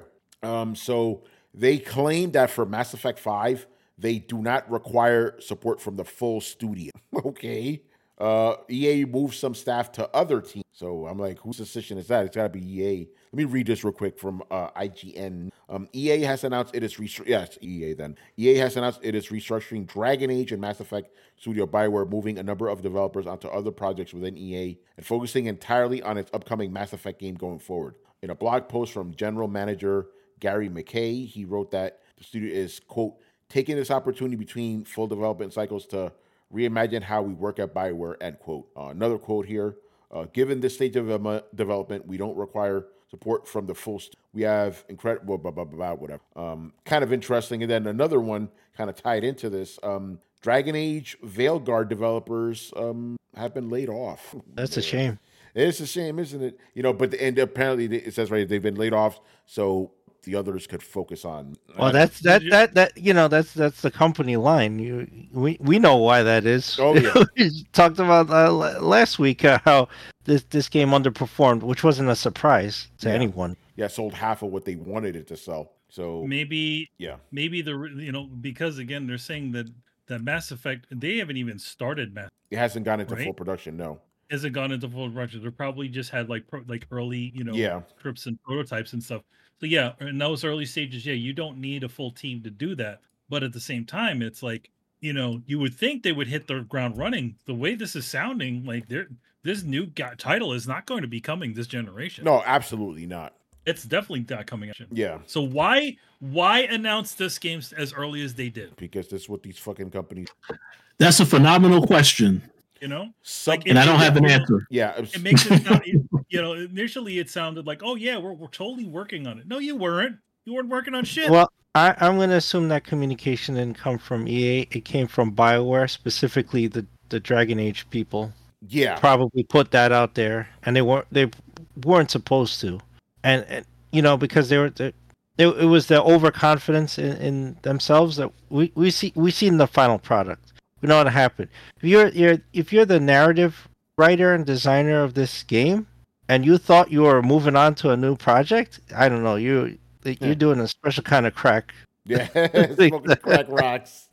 So they claim that for Mass Effect 5, they do not require support from the full studio. Okay. EA moved some staff to other teams. So I'm like, whose decision is that? It's got to be EA. Let me read this real quick from IGN. EA has announced it is EA then. EA has announced it is restructuring Dragon Age and Mass Effect studio BioWare, moving a number of developers onto other projects within EA and focusing entirely on its upcoming Mass Effect game going forward. In a blog post from General Manager Gary McKay, he wrote that the studio is, quote, taking this opportunity between full development cycles to reimagine how we work at BioWare, end quote. Another quote here, given this stage of development, we don't require support from the full we have incredible, whatever. Kind of interesting. And then another one kind of tied into this, Dragon Age Veilguard developers have been laid off. That's a shame. It's a shame, isn't it? But apparently it says right they've been laid off, so the others could focus on. Well, that's that's the company line. We know why that is. Oh yeah, we talked about last week how this game underperformed, which wasn't a surprise to anyone. Yeah, sold half of what they wanted it to sell. So maybe because again they're saying that Mass Effect, they haven't even started Mass. It hasn't gone into full production. No. Hasn't gone into full production. They probably just had like early scripts and prototypes and stuff. So yeah, in those early stages, you don't need a full team to do that. But at the same time, it's like you would think they would hit the ground running. The way this is sounding, like this new title is not going to be coming this generation. No, absolutely not. It's definitely not coming out. Yeah. So why announce this game as early as they did? Because this is what these fucking companies. That's a phenomenal question. And I don't have an answer. Yeah. It makes it sound, initially it sounded like, oh yeah, we're totally working on it. No, you weren't. You weren't working on shit. Well, I'm going to assume that communication didn't come from EA. It came from BioWare, specifically the Dragon Age people. Yeah. Probably put that out there, and they weren't supposed to. And because it was the overconfidence in themselves that we see in the final product. We know what happened. If you're the narrative writer and designer of this game, and you thought you were moving on to a new project, I don't know. You're doing a special kind of crack. Yeah, smoking crack rocks.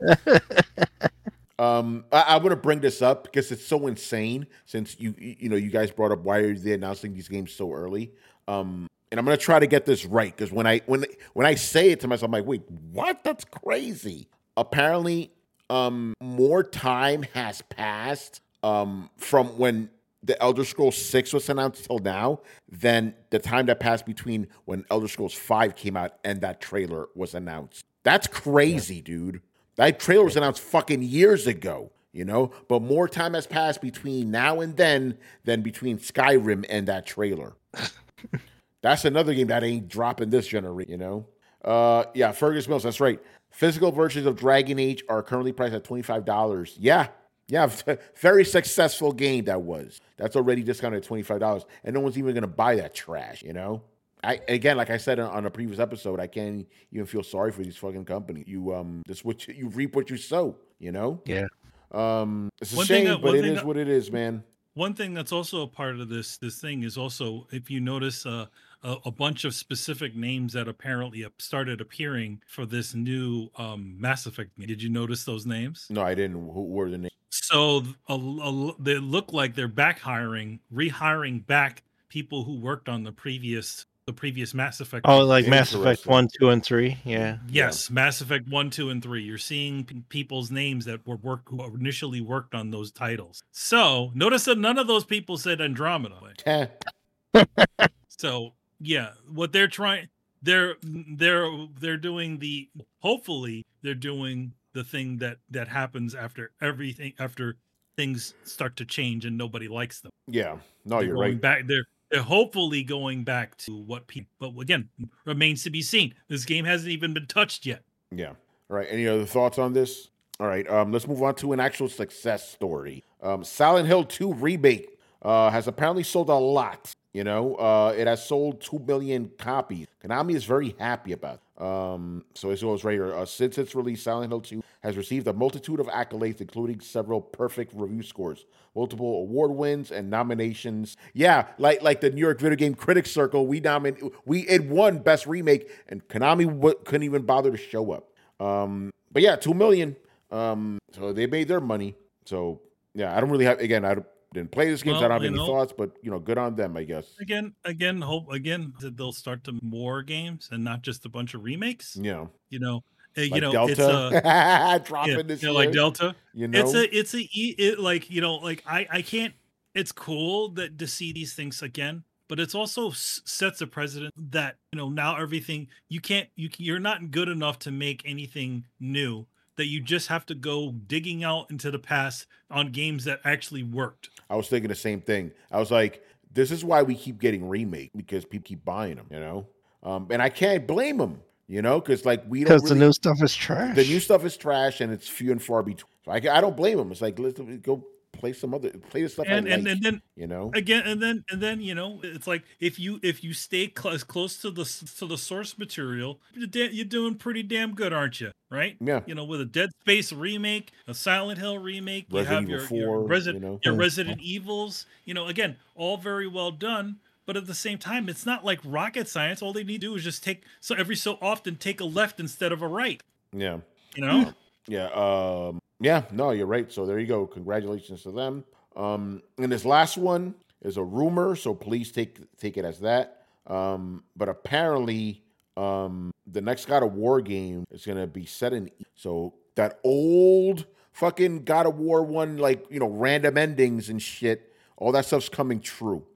I want to bring this up because it's so insane. Since you guys brought up why are they announcing these games so early. And I'm gonna try to get this right because when I say it to myself, I'm like, wait, what? That's crazy. Apparently, more time has passed from when the Elder Scrolls 6 was announced till now than the time that passed between when Elder Scrolls 5 came out and that trailer was announced. That's crazy, dude. That trailer was announced fucking years ago, but more time has passed between now and then than between Skyrim and that trailer. That's another game that ain't dropping this generation, Yeah, Fergus Mills, that's right. Physical versions of Dragon Age are currently priced at $25. Yeah, very successful game that was. That's already discounted at $25, and no one's even going to buy that trash, Again, like I said on a previous episode, I can't even feel sorry for these fucking companies. You reap what you sow, Yeah. It's a shame, but it is what it is, man. One thing that's also a part of this thing is also, if you notice, a bunch of specific names that apparently started appearing for this new Mass Effect. Did you notice those names? No, I didn't. Who were the names? So they look like they're rehiring back people who worked on the previous Mass Effect. Oh, like Mass Effect 1, 2, and 3. Yeah. Yes, yeah. Mass Effect 1, 2, and 3. You're seeing people's names that who initially worked on those titles. So notice that none of those people said Andromeda. So yeah, what they're trying, they're doing hopefully they're doing the thing that happens after things start to change and nobody likes them. Yeah, no, you're right. They're hopefully going back to what people, but again, remains to be seen. This game hasn't even been touched yet. Yeah. All right. Any other thoughts on this? All right. Let's move on to an actual success story. Silent Hill 2 remake has apparently sold a lot. It has sold 2 million copies. Konami is very happy about it. So it goes right here. Since its release, Silent Hill 2 has received a multitude of accolades, including several perfect review scores, multiple award wins, and nominations. Yeah, like the New York Video Game Critics Circle, it won Best Remake, and Konami couldn't even bother to show up. But yeah, 2 million. So they made their money. So yeah, I don't really have. Again, I didn't play this game, so I don't have any thoughts. But good on them, I guess. Hope that they'll start to more games and not just a bunch of remakes. Yeah, like Delta. Dropping this year. Like Delta. I can't. It's cool to see these things again, but it's also sets a precedent that now everything you're not good enough to make anything new. That you just have to go digging out into the past on games that actually worked. I was thinking the same thing. I was like, this is why we keep getting remake because people keep buying them, and I can't blame them, because the new stuff is trash. The new stuff is trash, and it's few and far between. So I don't blame them. It's like let's go play the stuff and then again and then it's like if you stay close to the source material, you're doing pretty damn good, aren't you? Right? Yeah. With a Dead Space remake, a Silent Hill remake, Resident you have Evil 4, your Resident Evils, again, all very well done. But at the same time, it's not like rocket science. All they need to do is just every so often take a left instead of a right. Yeah. Yeah. Yeah, no, you're right. So there you go. Congratulations to them. And this last one is a rumor, so please take it as that. But apparently, the next God of War game is going to be set in. So that old fucking God of War one, like, random endings and shit. All that stuff's coming true.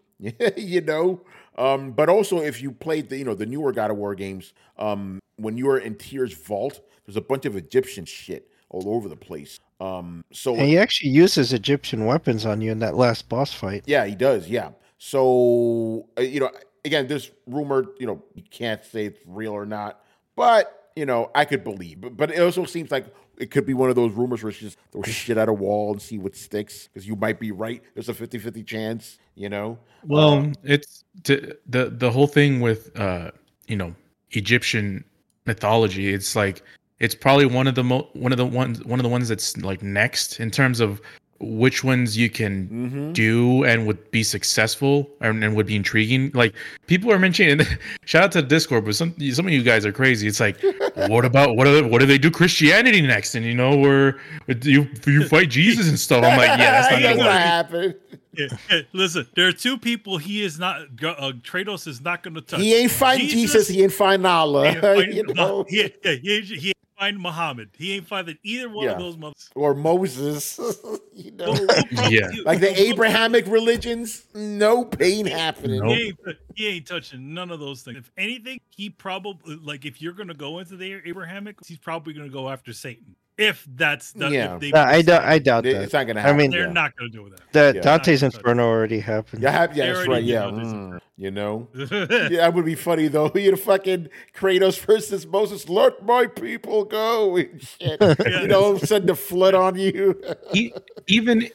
But also if you played the newer God of War games, when you were in Tyr's vault, there's a bunch of Egyptian shit all over the place. And he actually uses Egyptian weapons on you in that last boss fight. Yeah, he does. Yeah. So, again, this rumor, you can't say it's real or not, but, I could believe. But it also seems like it could be one of those rumors where it's just throw shit at a wall and see what sticks, because you might be right. There's a 50-50 chance, Well, it's the whole thing with, Egyptian mythology. It's like, it's probably one of the ones that's like next in terms of which ones you can do and would be successful and would be intriguing. Like, people are mentioning, shout out to the Discord, but some of you guys are crazy. It's like, what do they do Christianity next? And where you fight Jesus and stuff. I'm like, yeah, that's not gonna happen. Yeah. Listen, there are two people Kratos is not going to touch. He ain't fighting Jesus. He ain't fighting Allah. He ain't find Muhammad. He ain't finding either one of those mothers. Or Moses. Yeah. Like the Abrahamic religions, no pain happening. Nope. He ain't touching none of those things. If anything, he probably, if you're going to go into the Abrahamic, he's probably going to go after Satan. If that's the, I doubt that. It's not going to happen. I mean, they're not going to do that. Dante's Inferno already happened. Yeah, that's right. Yeah, yeah, that would be funny though. Fucking Kratos versus Moses. Let my people go. And shit. All of a sudden the flood on you. even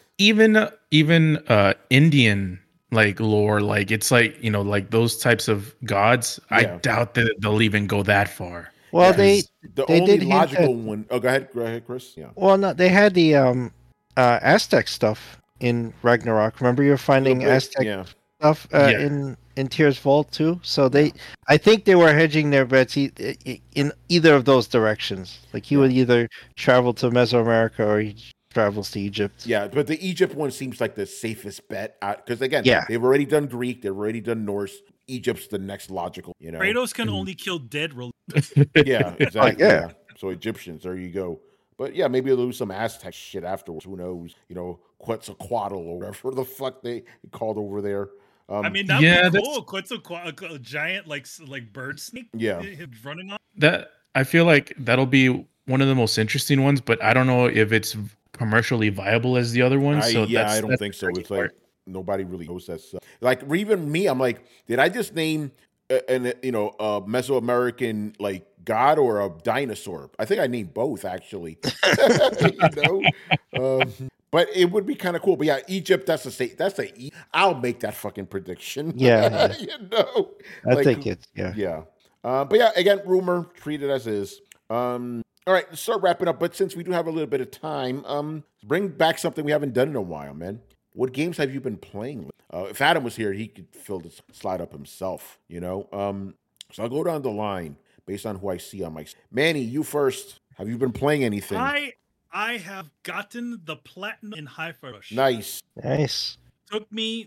Indian lore, it's like those types of gods. Yeah. I doubt that they'll even go that far. Well, the only logical one. Oh, go ahead, Chris. Yeah. Well, no, they had the Aztec stuff in Ragnarok. Remember, you were finding Aztec stuff in Tyr's vault too. So I think they were hedging their bets in either of those directions. Like he would either travel to Mesoamerica or he travels to Egypt. Yeah, but the Egypt one seems like the safest bet because again, they've already done Greek, they've already done Norse. Egypt's the next logical. Kratos can only kill dead. Yeah, exactly. Yeah. So Egyptians, there you go. But yeah, maybe they'll do some Aztec shit afterwards. Who knows? Quetzalcoatl or whatever the fuck they called over there. That'd be cool. Quetzalcoatl, a giant like bird snake. Yeah, running on that. I feel like that'll be one of the most interesting ones, but I don't know if it's commercially viable as the other ones. I don't think so. It's like nobody really knows that stuff. Like even me, I'm like, did I just name a Mesoamerican god or a dinosaur? I think I named both actually. But it would be kind of cool. But yeah, Egypt, I'll make that fucking prediction. Yeah. I think it's yeah. But yeah, again, rumor, treat it as is. All right, let's start wrapping up. But since we do have a little bit of time, bring back something we haven't done in a while, man. What games have you been playing? If Adam was here, he could fill this slide up himself, So I'll go down the line based on who I see on my... Manny, you first. Have you been playing anything? I have gotten the platinum in Hi-Fi Rush. Nice. Took me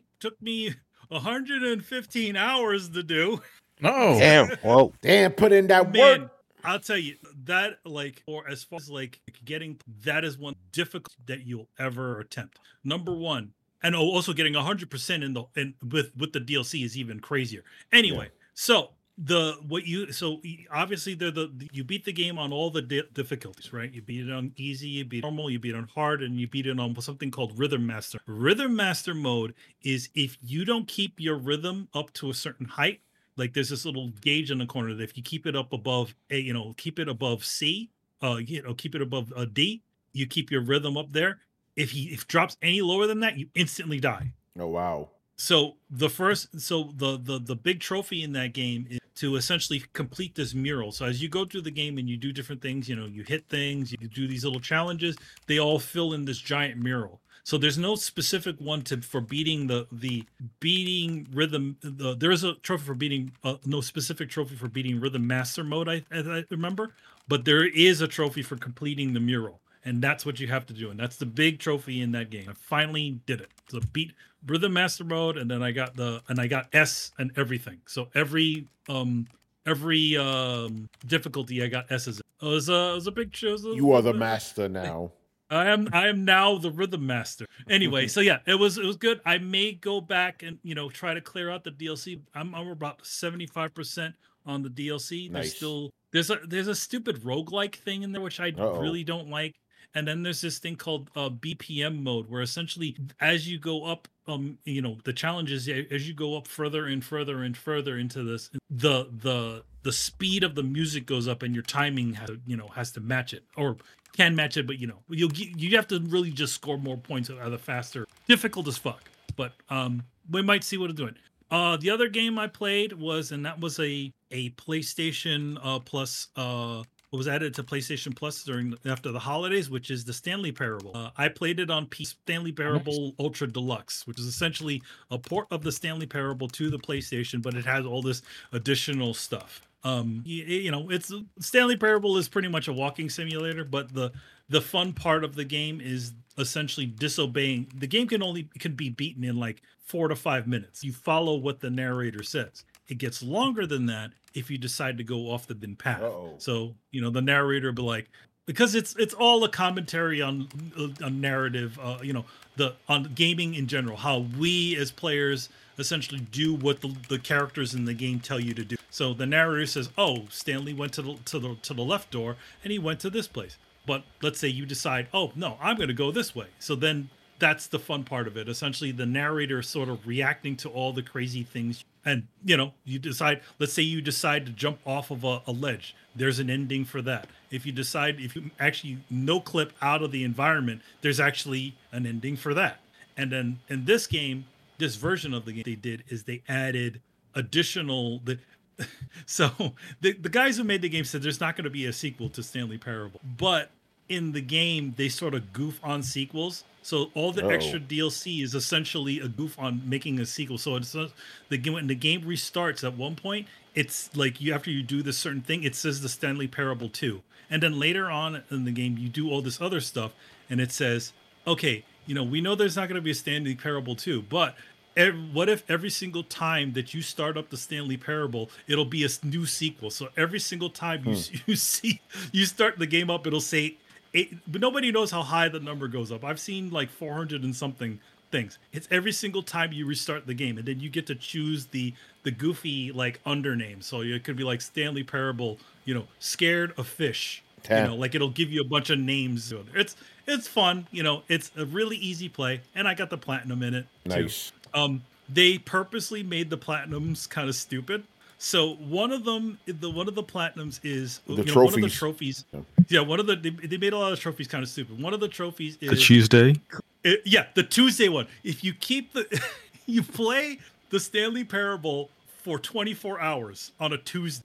115 hours to do. Oh. Damn. Whoa. Damn, put in that work. I'll tell you that, or as far as getting, that is one difficult that you'll ever attempt. Number one, and also getting 100% with the DLC is even crazier. Anyway, so obviously you beat the game on all the difficulties, right? You beat it on easy, you beat it normal, you beat it on hard, and you beat it on something called Rhythm Master. Rhythm Master mode is if you don't keep your rhythm up to a certain height. There's this little gauge in the corner that if you keep it up above keep it above C, keep it above D, you keep your rhythm up there. If it drops any lower than that, you instantly die. Oh wow. So the big trophy in that game is to essentially complete this mural. So as you go through the game and you do different things, you hit things, you do these little challenges, they all fill in this giant mural. So there's no specific one for beating the beating rhythm. There is a trophy for beating no specific trophy for beating Rhythm Master mode. I remember, but there is a trophy for completing the mural, and that's what you have to do. And that's the big trophy in that game. I finally did it. So beat Rhythm Master mode, and then I got S and everything. So every difficulty I got S's. It was a big show. You are the master now. I am now the rhythm master. Anyway, so yeah, it was good. I may go back and try to clear out the DLC. I'm about 75% on the DLC. Nice. There's a stupid roguelike thing in there which I really don't like. And then there's this thing called BPM mode, where essentially as you go up, the challenge is as you go up further and further and further into this, the speed of the music goes up and your timing has to match it, or can match it, but you have to really just score more points either faster. Difficult as fuck, but we might see what it's doing. The other game I played was a PlayStation Plus. It was added to PlayStation Plus after the holidays, which is the Stanley Parable. I played it on Stanley Parable Ultra Deluxe, which is essentially a port of the Stanley Parable to the PlayStation, but it has all this additional stuff. It's Stanley Parable is pretty much a walking simulator, but the fun part of the game is essentially disobeying. The game can be beaten in like 4 to 5 minutes. You follow what the narrator says. It gets longer than that if you decide to go off the bin path. So the narrator will be like, because it's all a commentary on narrative, on gaming in general, how we as players essentially do what the characters in the game tell you to do. So the narrator says, "Oh, Stanley went to the left door and he went to this place." But let's say you decide, "Oh no, I'm going to go this way." So then that's the fun part of it. Essentially, the narrator is sort of reacting to all the crazy things. And, you decide, let's say you decide to jump off of a ledge. There's an ending for that. If you actually no clip out of the environment, there's actually an ending for that. And then in this game, this version of the game they did is they added additional... So the guys who made the game said there's not going to be a sequel to Stanley Parable. But in the game, they sort of goof on sequels. So all the extra DLC is essentially a goof on making a sequel. So it's when the game restarts at one point, it's like after you do this certain thing, it says the Stanley Parable 2. And then later on in the game, you do all this other stuff, and it says, okay, we know there's not going to be a Stanley Parable 2, but what if every single time that you start up the Stanley Parable, it'll be a new sequel? So every single time you start the game up, it'll say 8, but nobody knows how high the number goes up. I've seen like 400 and something things. It's every single time you restart the game, and then you get to choose the goofy like undername. So it could be like Stanley Parable, scared of fish. Like it'll give you a bunch of names. It's fun. It's a really easy play, and I got the platinum in it. Nice. Too. They purposely made the platinums kind of stupid. So one of the platinums is the trophies. One of the trophies. Yeah, they made a lot of trophies kind of stupid. One of the trophies is the Tuesday. The Tuesday one. If you keep you play the Stanley Parable for 24 hours on a Tuesday,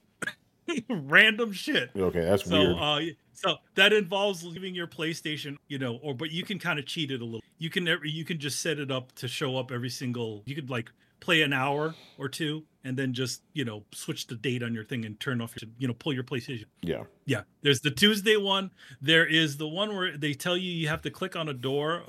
random shit. Okay, that's weird. So that involves leaving your PlayStation, but you can kind of cheat it a little. You can just set it up to show up every single. You could like play an hour or two and then just switch the date on your thing and turn off your pull your PlayStation. Yeah, there's the Tuesday one. There is the one where they tell you have to click on a door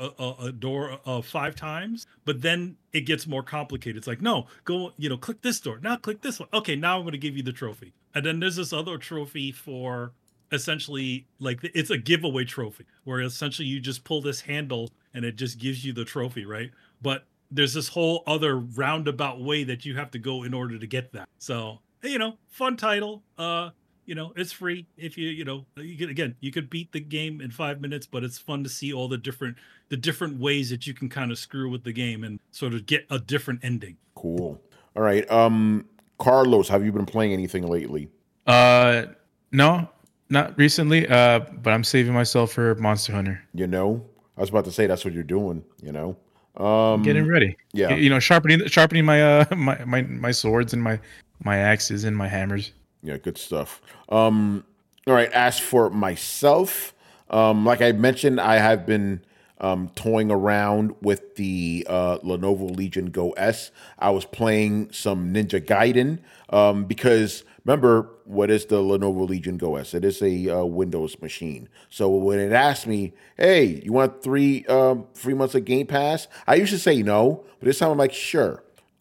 5 times, but then it gets more complicated. It's like, no, go click this door, now click this one. Okay, now I'm going to give you the trophy. And then there's this other trophy for essentially like it's a giveaway trophy where essentially you just pull this handle and it just gives you the trophy, right? But there's this whole other roundabout way that you have to go in order to get that. So, fun title. It's free. If you could beat the game in 5 minutes, but it's fun to see all the different ways that you can kind of screw with the game and sort of get a different ending. Cool. All right. Carlos, have you been playing anything lately? No, not recently. But I'm saving myself for Monster Hunter. I was about to say that's what you're doing. Getting ready. Yeah. Sharpening my my swords and my axes and my hammers. Yeah, good stuff. All right. As for myself, like I mentioned, I have been toying around with the Lenovo Legion Go S. I was playing some Ninja Gaiden because remember, what is the Lenovo Legion Go S? It is a Windows machine. So when it asked me, hey, you want 3 free months of Game Pass? I used to say no, but this time I'm like, sure.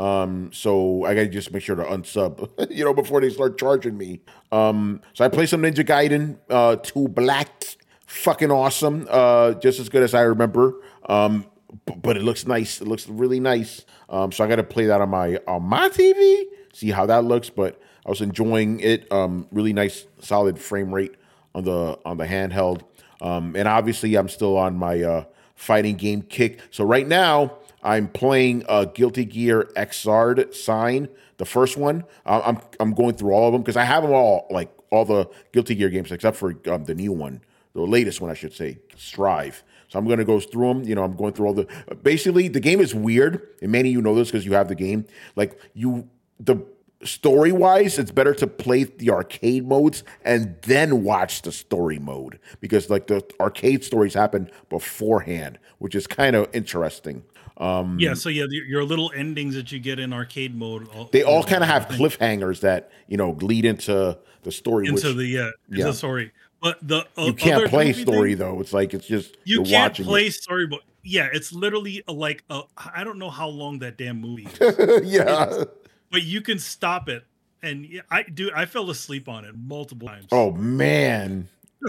So I gotta just make sure to unsub, before they start charging me. So I play some Ninja Gaiden 2 Black, fucking awesome, just as good as I remember. But it looks nice. It looks really nice. So I gotta play that on my TV, see how that looks. But I was enjoying it. Really nice, solid frame rate on the handheld. And obviously I'm still on my fighting game kick. So right now I'm playing Guilty Gear Xrd Sign, the first one. I'm going through all of them because I have them all, like all the Guilty Gear games except for the new one, the latest one, I should say, Strive. So I'm going to go through them. I'm going through all the. Basically, the game is weird, and many of you know this because you have the game. Like the story-wise, it's better to play the arcade modes and then watch the story mode because like the arcade stories happen beforehand, which is kind of interesting. So your little endings that you get in arcade mode, they all kind of have cliffhangers that lead into the story. Into the story. But you can't play story though. It's like it's just you can't play story, but it's literally like I don't know how long that damn movie is. But you can stop it, and I fell asleep on it multiple times. Oh man.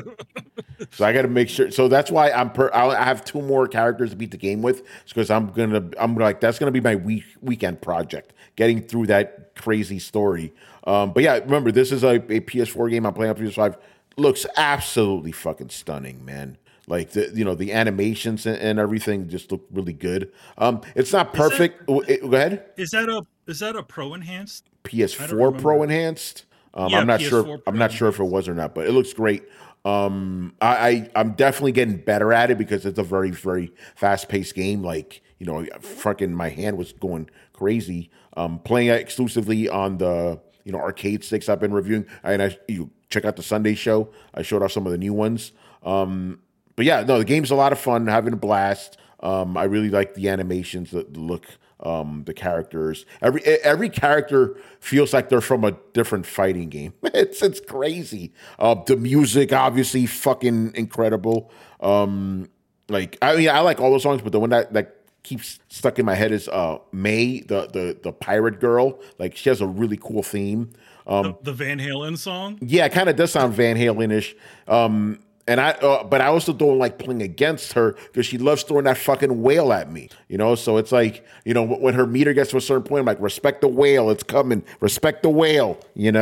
So I got to make sure. So that's why I have 2 more characters to beat the game with, because I'm like that's gonna be my weekend project, getting through that crazy story. But yeah, remember this is a PS4 game. I'm playing on PS5. Looks absolutely fucking stunning, man. Like the animations and everything just look really good. It's not perfect. Go ahead. Is that a Pro enhanced? PS4 Pro enhanced. I'm not sure. I'm not sure if it was or not, but it looks great. I'm definitely getting better at it because it's a very, very fast paced game. Like, fucking my hand was going crazy. Playing it exclusively on the, arcade sticks I've been reviewing. You check out the Sunday show. I showed off some of the new ones. But yeah, no, the game's a lot of fun, having a blast. I really like the animations, the look, the characters. Every character feels like they're from a different fighting game. It's crazy. The music, obviously, fucking incredible. I like all the songs, but the one that keeps stuck in my head is May, the pirate girl. Like, she has a really cool theme. The Van Halen song? Yeah, it kind of does sound Van Halen-ish. But I also don't like playing against her because she loves throwing that fucking whale at me, So it's like, when her meter gets to a certain point, I'm like, respect the whale, it's coming. Respect the whale,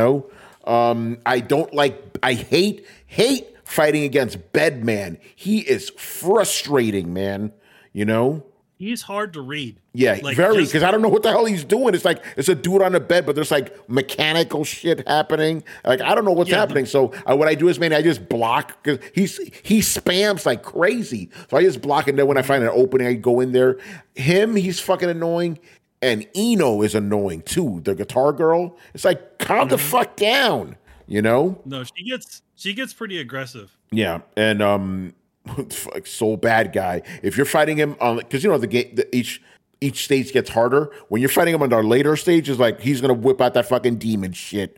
I hate fighting against Bedman. He is frustrating, man. He's hard to read. Yeah, very, because I don't know what the hell he's doing. It's like, it's a dude on the bed, but there's like mechanical shit happening. Like, I don't know what's happening. So what I do is, I just block, because he spams like crazy. So I just block, and then when I find an opening, I go in there. He's fucking annoying. And Eno is annoying too. The guitar girl. It's like, calm the fuck down, No, she gets pretty aggressive. Yeah, and like so bad guy. If you're fighting him on, because the game, each stage gets harder. When you're fighting him on our later stages, like he's gonna whip out that fucking demon shit,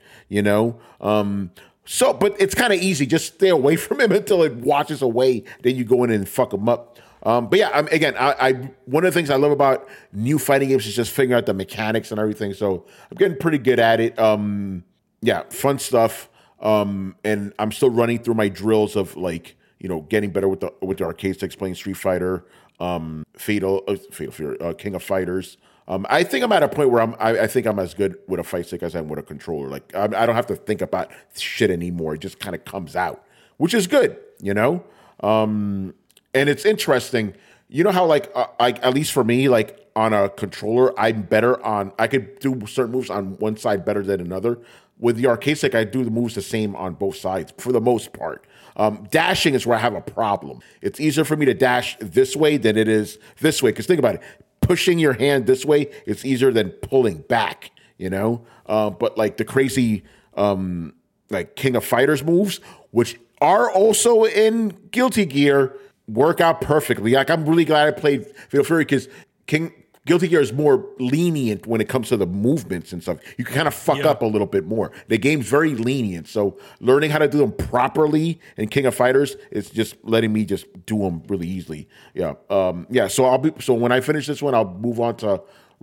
So, but it's kind of easy. Just stay away from him until it washes away. Then you go in and fuck him up. But yeah, I one of the things I love about new fighting games is just figuring out the mechanics and everything. So I'm getting pretty good at it. Yeah, fun stuff. And I'm still running through my drills of like, getting better with the arcade sticks, playing Street Fighter, Fatal Fury, King of Fighters. I think I'm at a point where I think I'm as good with a fight stick as I am with a controller. Like I don't have to think about shit anymore. It just kind of comes out, which is good, And it's interesting. How like at least for me, like on a controller, I'm better on. I could do certain moves on one side better than another. With the arcade stick, I do the moves the same on both sides for the most part. Dashing is where I have a problem. It's easier for me to dash this way than it is this way. Because think about it. Pushing your hand this way, it's easier than pulling back, But like the crazy like King of Fighters moves, which are also in Guilty Gear, work out perfectly. Like I'm really glad I played Fatal Fury because Guilty Gear is more lenient when it comes to the movements and stuff. You can kind of fuck up a little bit more. The game's very lenient, so learning how to do them properly in King of Fighters is just letting me just do them really easily. Yeah. So when I finish this one, I'll move on to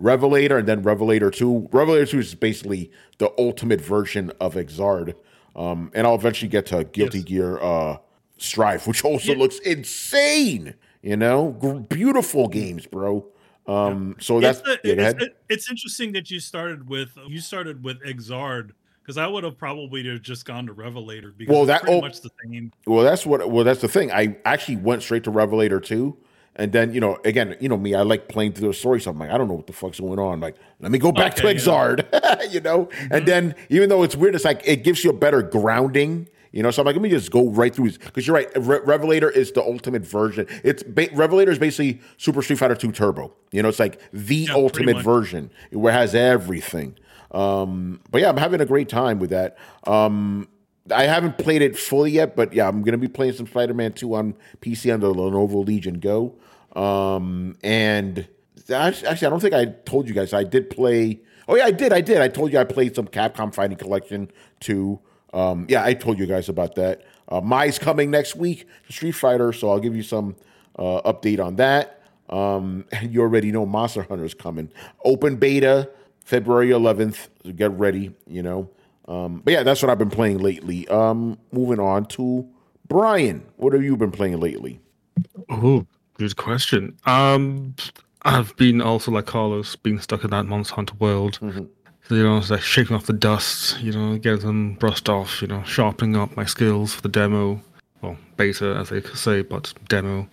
Revelator and then Revelator 2. Revelator 2 is basically the ultimate version of Exard. And I'll eventually get to Guilty Gear Strive, which also looks insane. You know, beautiful games, bro. So that's it's interesting that you started with Exard, because I would have probably just gone to Revelator because it's pretty much the same. Well, that's the thing. I actually went straight to Revelator 2. And then, again, me, I like playing through the story. So I'm like, I don't know what the fuck's going on. Like, let me go back to Exard, Mm-hmm. And then, even though it's weird, it's like, it gives you a better grounding, So I'm like, let me just go right through. Because you're right, Revelator is the ultimate version. Revelator is basically Super Street Fighter 2 Turbo. It's like the ultimate version where it has everything. But yeah, I'm having a great time with that. I haven't played it fully yet, but yeah, I'm going to be playing some Spider-Man 2 on PC on the Lenovo Legion Go. And actually, I don't think I told you guys. I did play. Oh yeah, I did. I told you I played some Capcom Fighting Collection 2. Yeah, I told you guys about that. Mai's coming next week, Street Fighter, so I'll give you some update on that. And you already know Monster Hunter's coming. Open beta, February 11th. So get ready, But yeah, that's what I've been playing lately. Moving on to Brian. What have you been playing lately? Oh, good question. I've been also like Carlos, been stuck in that Monster Hunter world. Mm-hmm. So, it's like shaking off the dust, getting them brushed off, sharpening up my skills for the demo. Well, beta, as they say, but demo.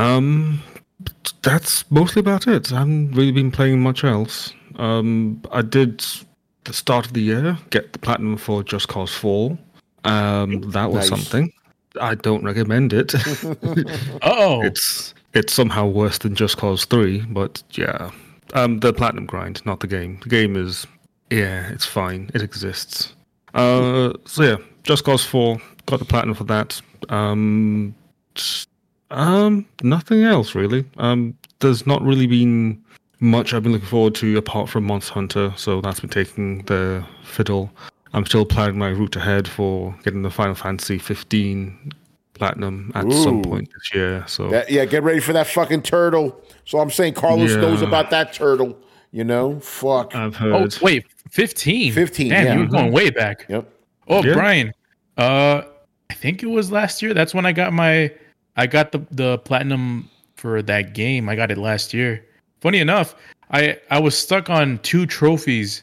That's mostly about it. I haven't really been playing much else. I did, the start of the year, get the platinum for Just Cause 4. That was something. I don't recommend it. Uh-oh. It's somehow worse than Just Cause 3, but yeah. The platinum grind, not the game. The game is, it's fine. It exists. So yeah, Just Cause 4, got the platinum for that. Nothing else really. There's not really been much I've been looking forward to apart from Monster Hunter, so that's been taking the fiddle. I'm still planning my route ahead for getting the Final Fantasy 15 platinum at some point this year. So get ready for that fucking turtle. So I'm saying Carlos knows about that turtle. Fuck. I've heard. Oh wait, 15. 15. Damn, yeah. you were going way back. Yep. Oh, yeah. Brian. I think it was last year. That's when I got the platinum for that game. I got it last year. Funny enough, I was stuck on 2 trophies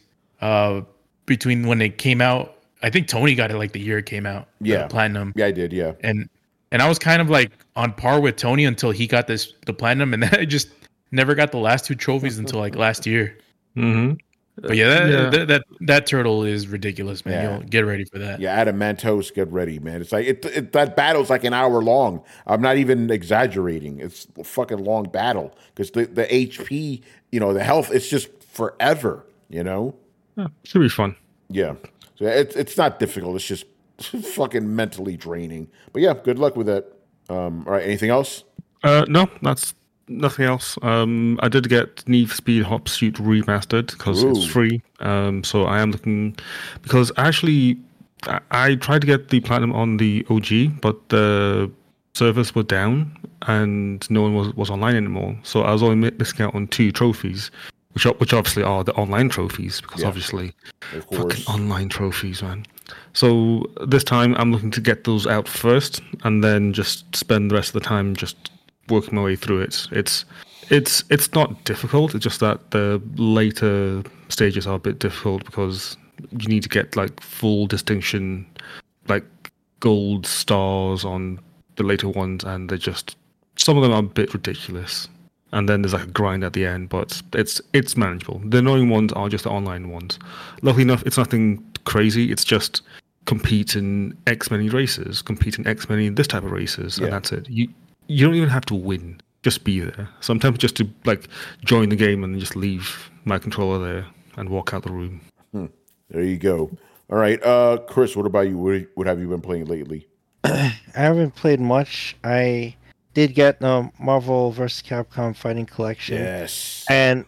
between when it came out. I think Tony got it like the year it came out. Yeah, platinum. Yeah, I did. Yeah, and I was kind of like on par with Tony until he got the platinum, and then I just never got the last 2 trophies until like last year. Mm-hmm. But that turtle is ridiculous, man. You'll get ready for that. Yeah, Adamantos, get ready, man. It's like that battle's like an hour long. I'm not even exaggerating. It's a fucking long battle because the HP, the health, it's just forever. Yeah, should be fun. Yeah, so it's not difficult. It's just fucking mentally draining. But yeah, good luck with that. All right, anything else? No, that's. Nothing else. I did get Need for Speed Hot Pursuit Remastered because it's free. So I am looking, because actually I tried to get the platinum on the OG, but the servers were down and no one was online anymore. So I was only missing out on 2 trophies, which obviously are the online trophies, because obviously fucking online trophies, man. So this time I'm looking to get those out first and then just spend the rest of the time just working my way through it. It's not difficult. It's just that the later stages are a bit difficult because you need to get like full distinction, like gold stars on the later ones, and they're just, some of them are a bit ridiculous. And then there's like a grind at the end, but it's manageable. The annoying ones are just the online ones. Luckily enough, it's nothing crazy. It's just compete in X many races, compete in X many this type of races, and that's it. You don't even have to win. Just be there. Sometimes just to like join the game and just leave my controller there and walk out the room. There you go. All right, Chris, what about you? What have you been playing lately? I haven't played much. I did get Marvel vs. Capcom Fighting Collection. Yes. And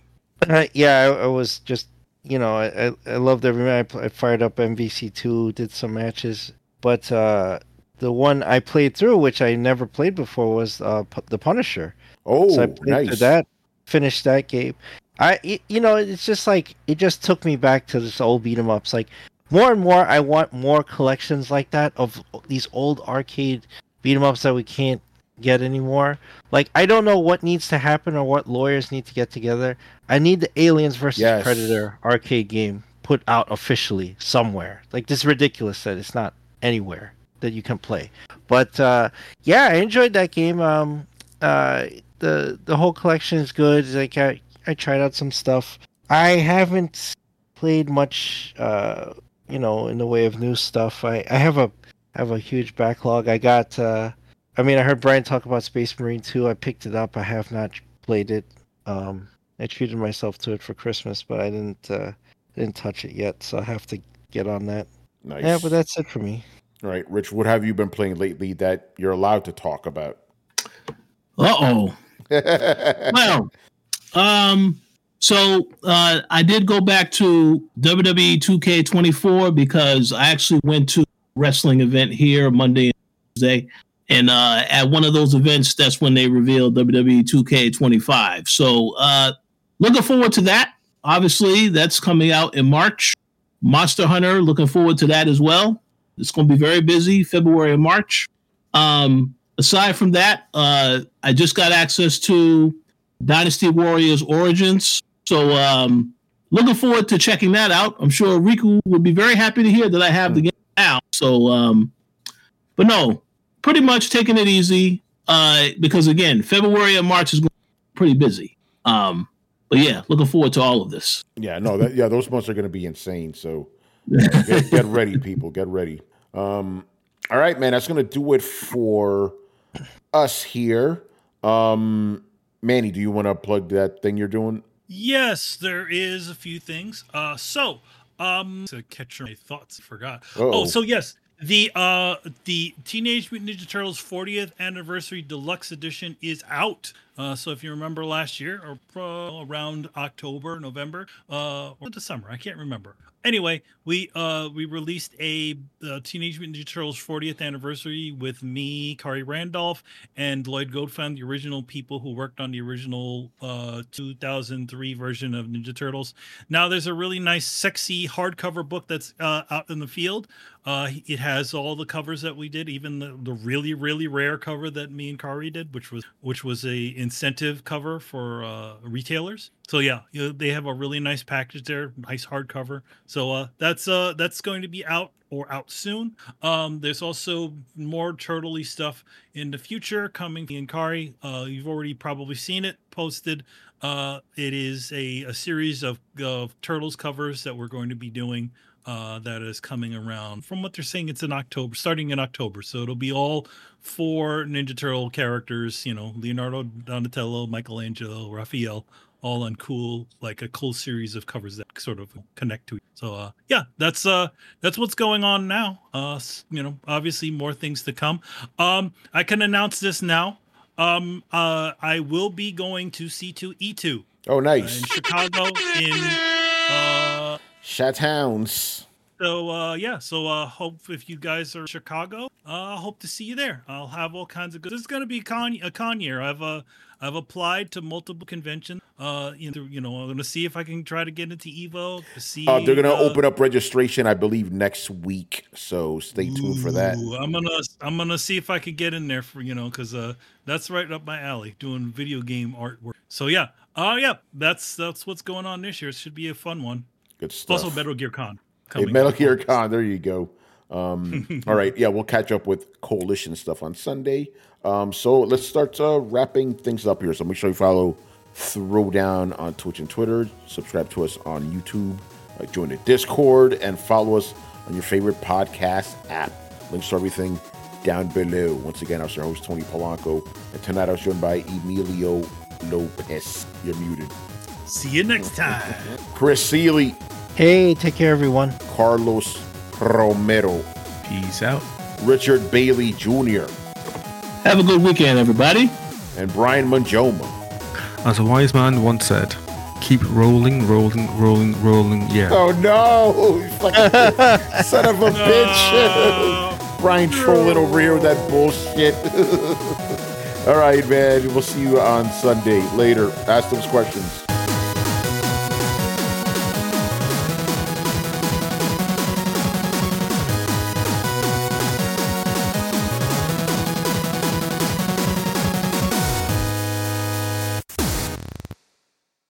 I was just, I loved every match. I fired up MVC2, did some matches, but the one I played through, which I never played before, was The Punisher. Oh, so I played through that, finished that game. It's just like it just took me back to this old beat 'em ups. Like more and more, I want more collections like that of these old arcade beat 'em ups that we can't get anymore. Like I don't know what needs to happen or what lawyers need to get together. I need the Aliens versus Predator arcade game put out officially somewhere. Like this is ridiculous that it's not anywhere that you can play. But I enjoyed that game. The whole collection is good. Like I tried out some stuff. I haven't played much in the way of new stuff. I have a huge backlog. I got I heard Brian talk about Space Marine 2. I picked it up. I have not played it. I treated myself to it for Christmas, but I didn't touch it yet, so I have to get on that. Nice. Yeah, but that's it for me. All right, Rich, what have you been playing lately that you're allowed to talk about? Well, so I did go back to WWE 2K24 because I actually went to a wrestling event here Monday and Tuesday. And at one of those events, that's when they revealed WWE 2K25. So looking forward to that. Obviously, that's coming out in March. Monster Hunter, looking forward to that as well. It's going to be very busy, February and March. Aside from that, I just got access to Dynasty Warriors Origins. So looking forward to checking that out. I'm sure Riku would be very happy to hear that I have the game now. So, but no, pretty much taking it easy because, again, February and March is going to be pretty busy. But, yeah, looking forward to all of this. Yeah, no, those months are going to be insane. So get ready, people. Get ready. All right, man, that's going to do it for us here. Manny, do you want to plug that thing you're doing? Yes, there is a few things. To catch my thoughts, I forgot. Uh-oh. So yes, the Teenage Mutant Ninja Turtles 40th Anniversary Deluxe Edition is out. So if you remember last year, or around October, November, or December, I can't remember. Anyway, we released a Teenage Mutant Ninja Turtles 40th Anniversary with me, Kari Randolph, and Lloyd Goldfein, the original people who worked on the original 2003 version of Ninja Turtles. Now, there's a really nice, sexy hardcover book that's out in the field. It has all the covers that we did, even the really, really rare cover that me and Kari did, which was a incentive cover for retailers. So yeah, they have a really nice package there, nice hardcover. So that's going to be out soon. There's also more Turtle-y stuff in the future coming in Kari. You've already probably seen it posted. It is a series of Turtles covers that we're going to be doing. That is coming around. From what they're saying, it's in October, starting in October. So it'll be all 4 Ninja Turtle characters, Leonardo, Donatello, Michelangelo, Raphael, all on a cool series of covers that sort of connect to it. So that's what's going on now. Obviously more things to come. I can announce this now. I will be going to C2E2. Oh, nice. In Chicago in Chattowns. So hope if you guys are in Chicago, hope to see you there. I'll have all kinds of good. This is going to be a con year. I've applied to multiple conventions. I'm going to see if I can try to get into Evo. They're going to open up registration, I believe, next week. So stay tuned for that. I'm gonna see if I can get in there for because that's right up my alley, doing video game artwork. So yeah, that's what's going on this year. It should be a fun one. Good stuff. It's also Metal Gear Con. Metal Gear Con. There you go. All right. Yeah, we'll catch up with Coalition stuff on Sunday. So let's start wrapping things up here. So make sure you follow Throwdown on Twitch and Twitter. Subscribe to us on YouTube. Join the Discord and follow us on your favorite podcast app. Links to everything down below. Once again, I was your host, Tony Polanco. And tonight I was joined by Emilio Lopez. You're muted. See you next time. Chris Seeley. Hey, take care, everyone. Carlos Romero. Peace out. Richard Bailey Jr. Have a good weekend, everybody. And Brian Manjoma. As a wise man once said, keep rolling, rolling, rolling, rolling, yeah. Oh, no. You fucking son of a bitch. Brian trolling over here with that bullshit. All right, man. We'll see you on Sunday. Later. Ask those questions.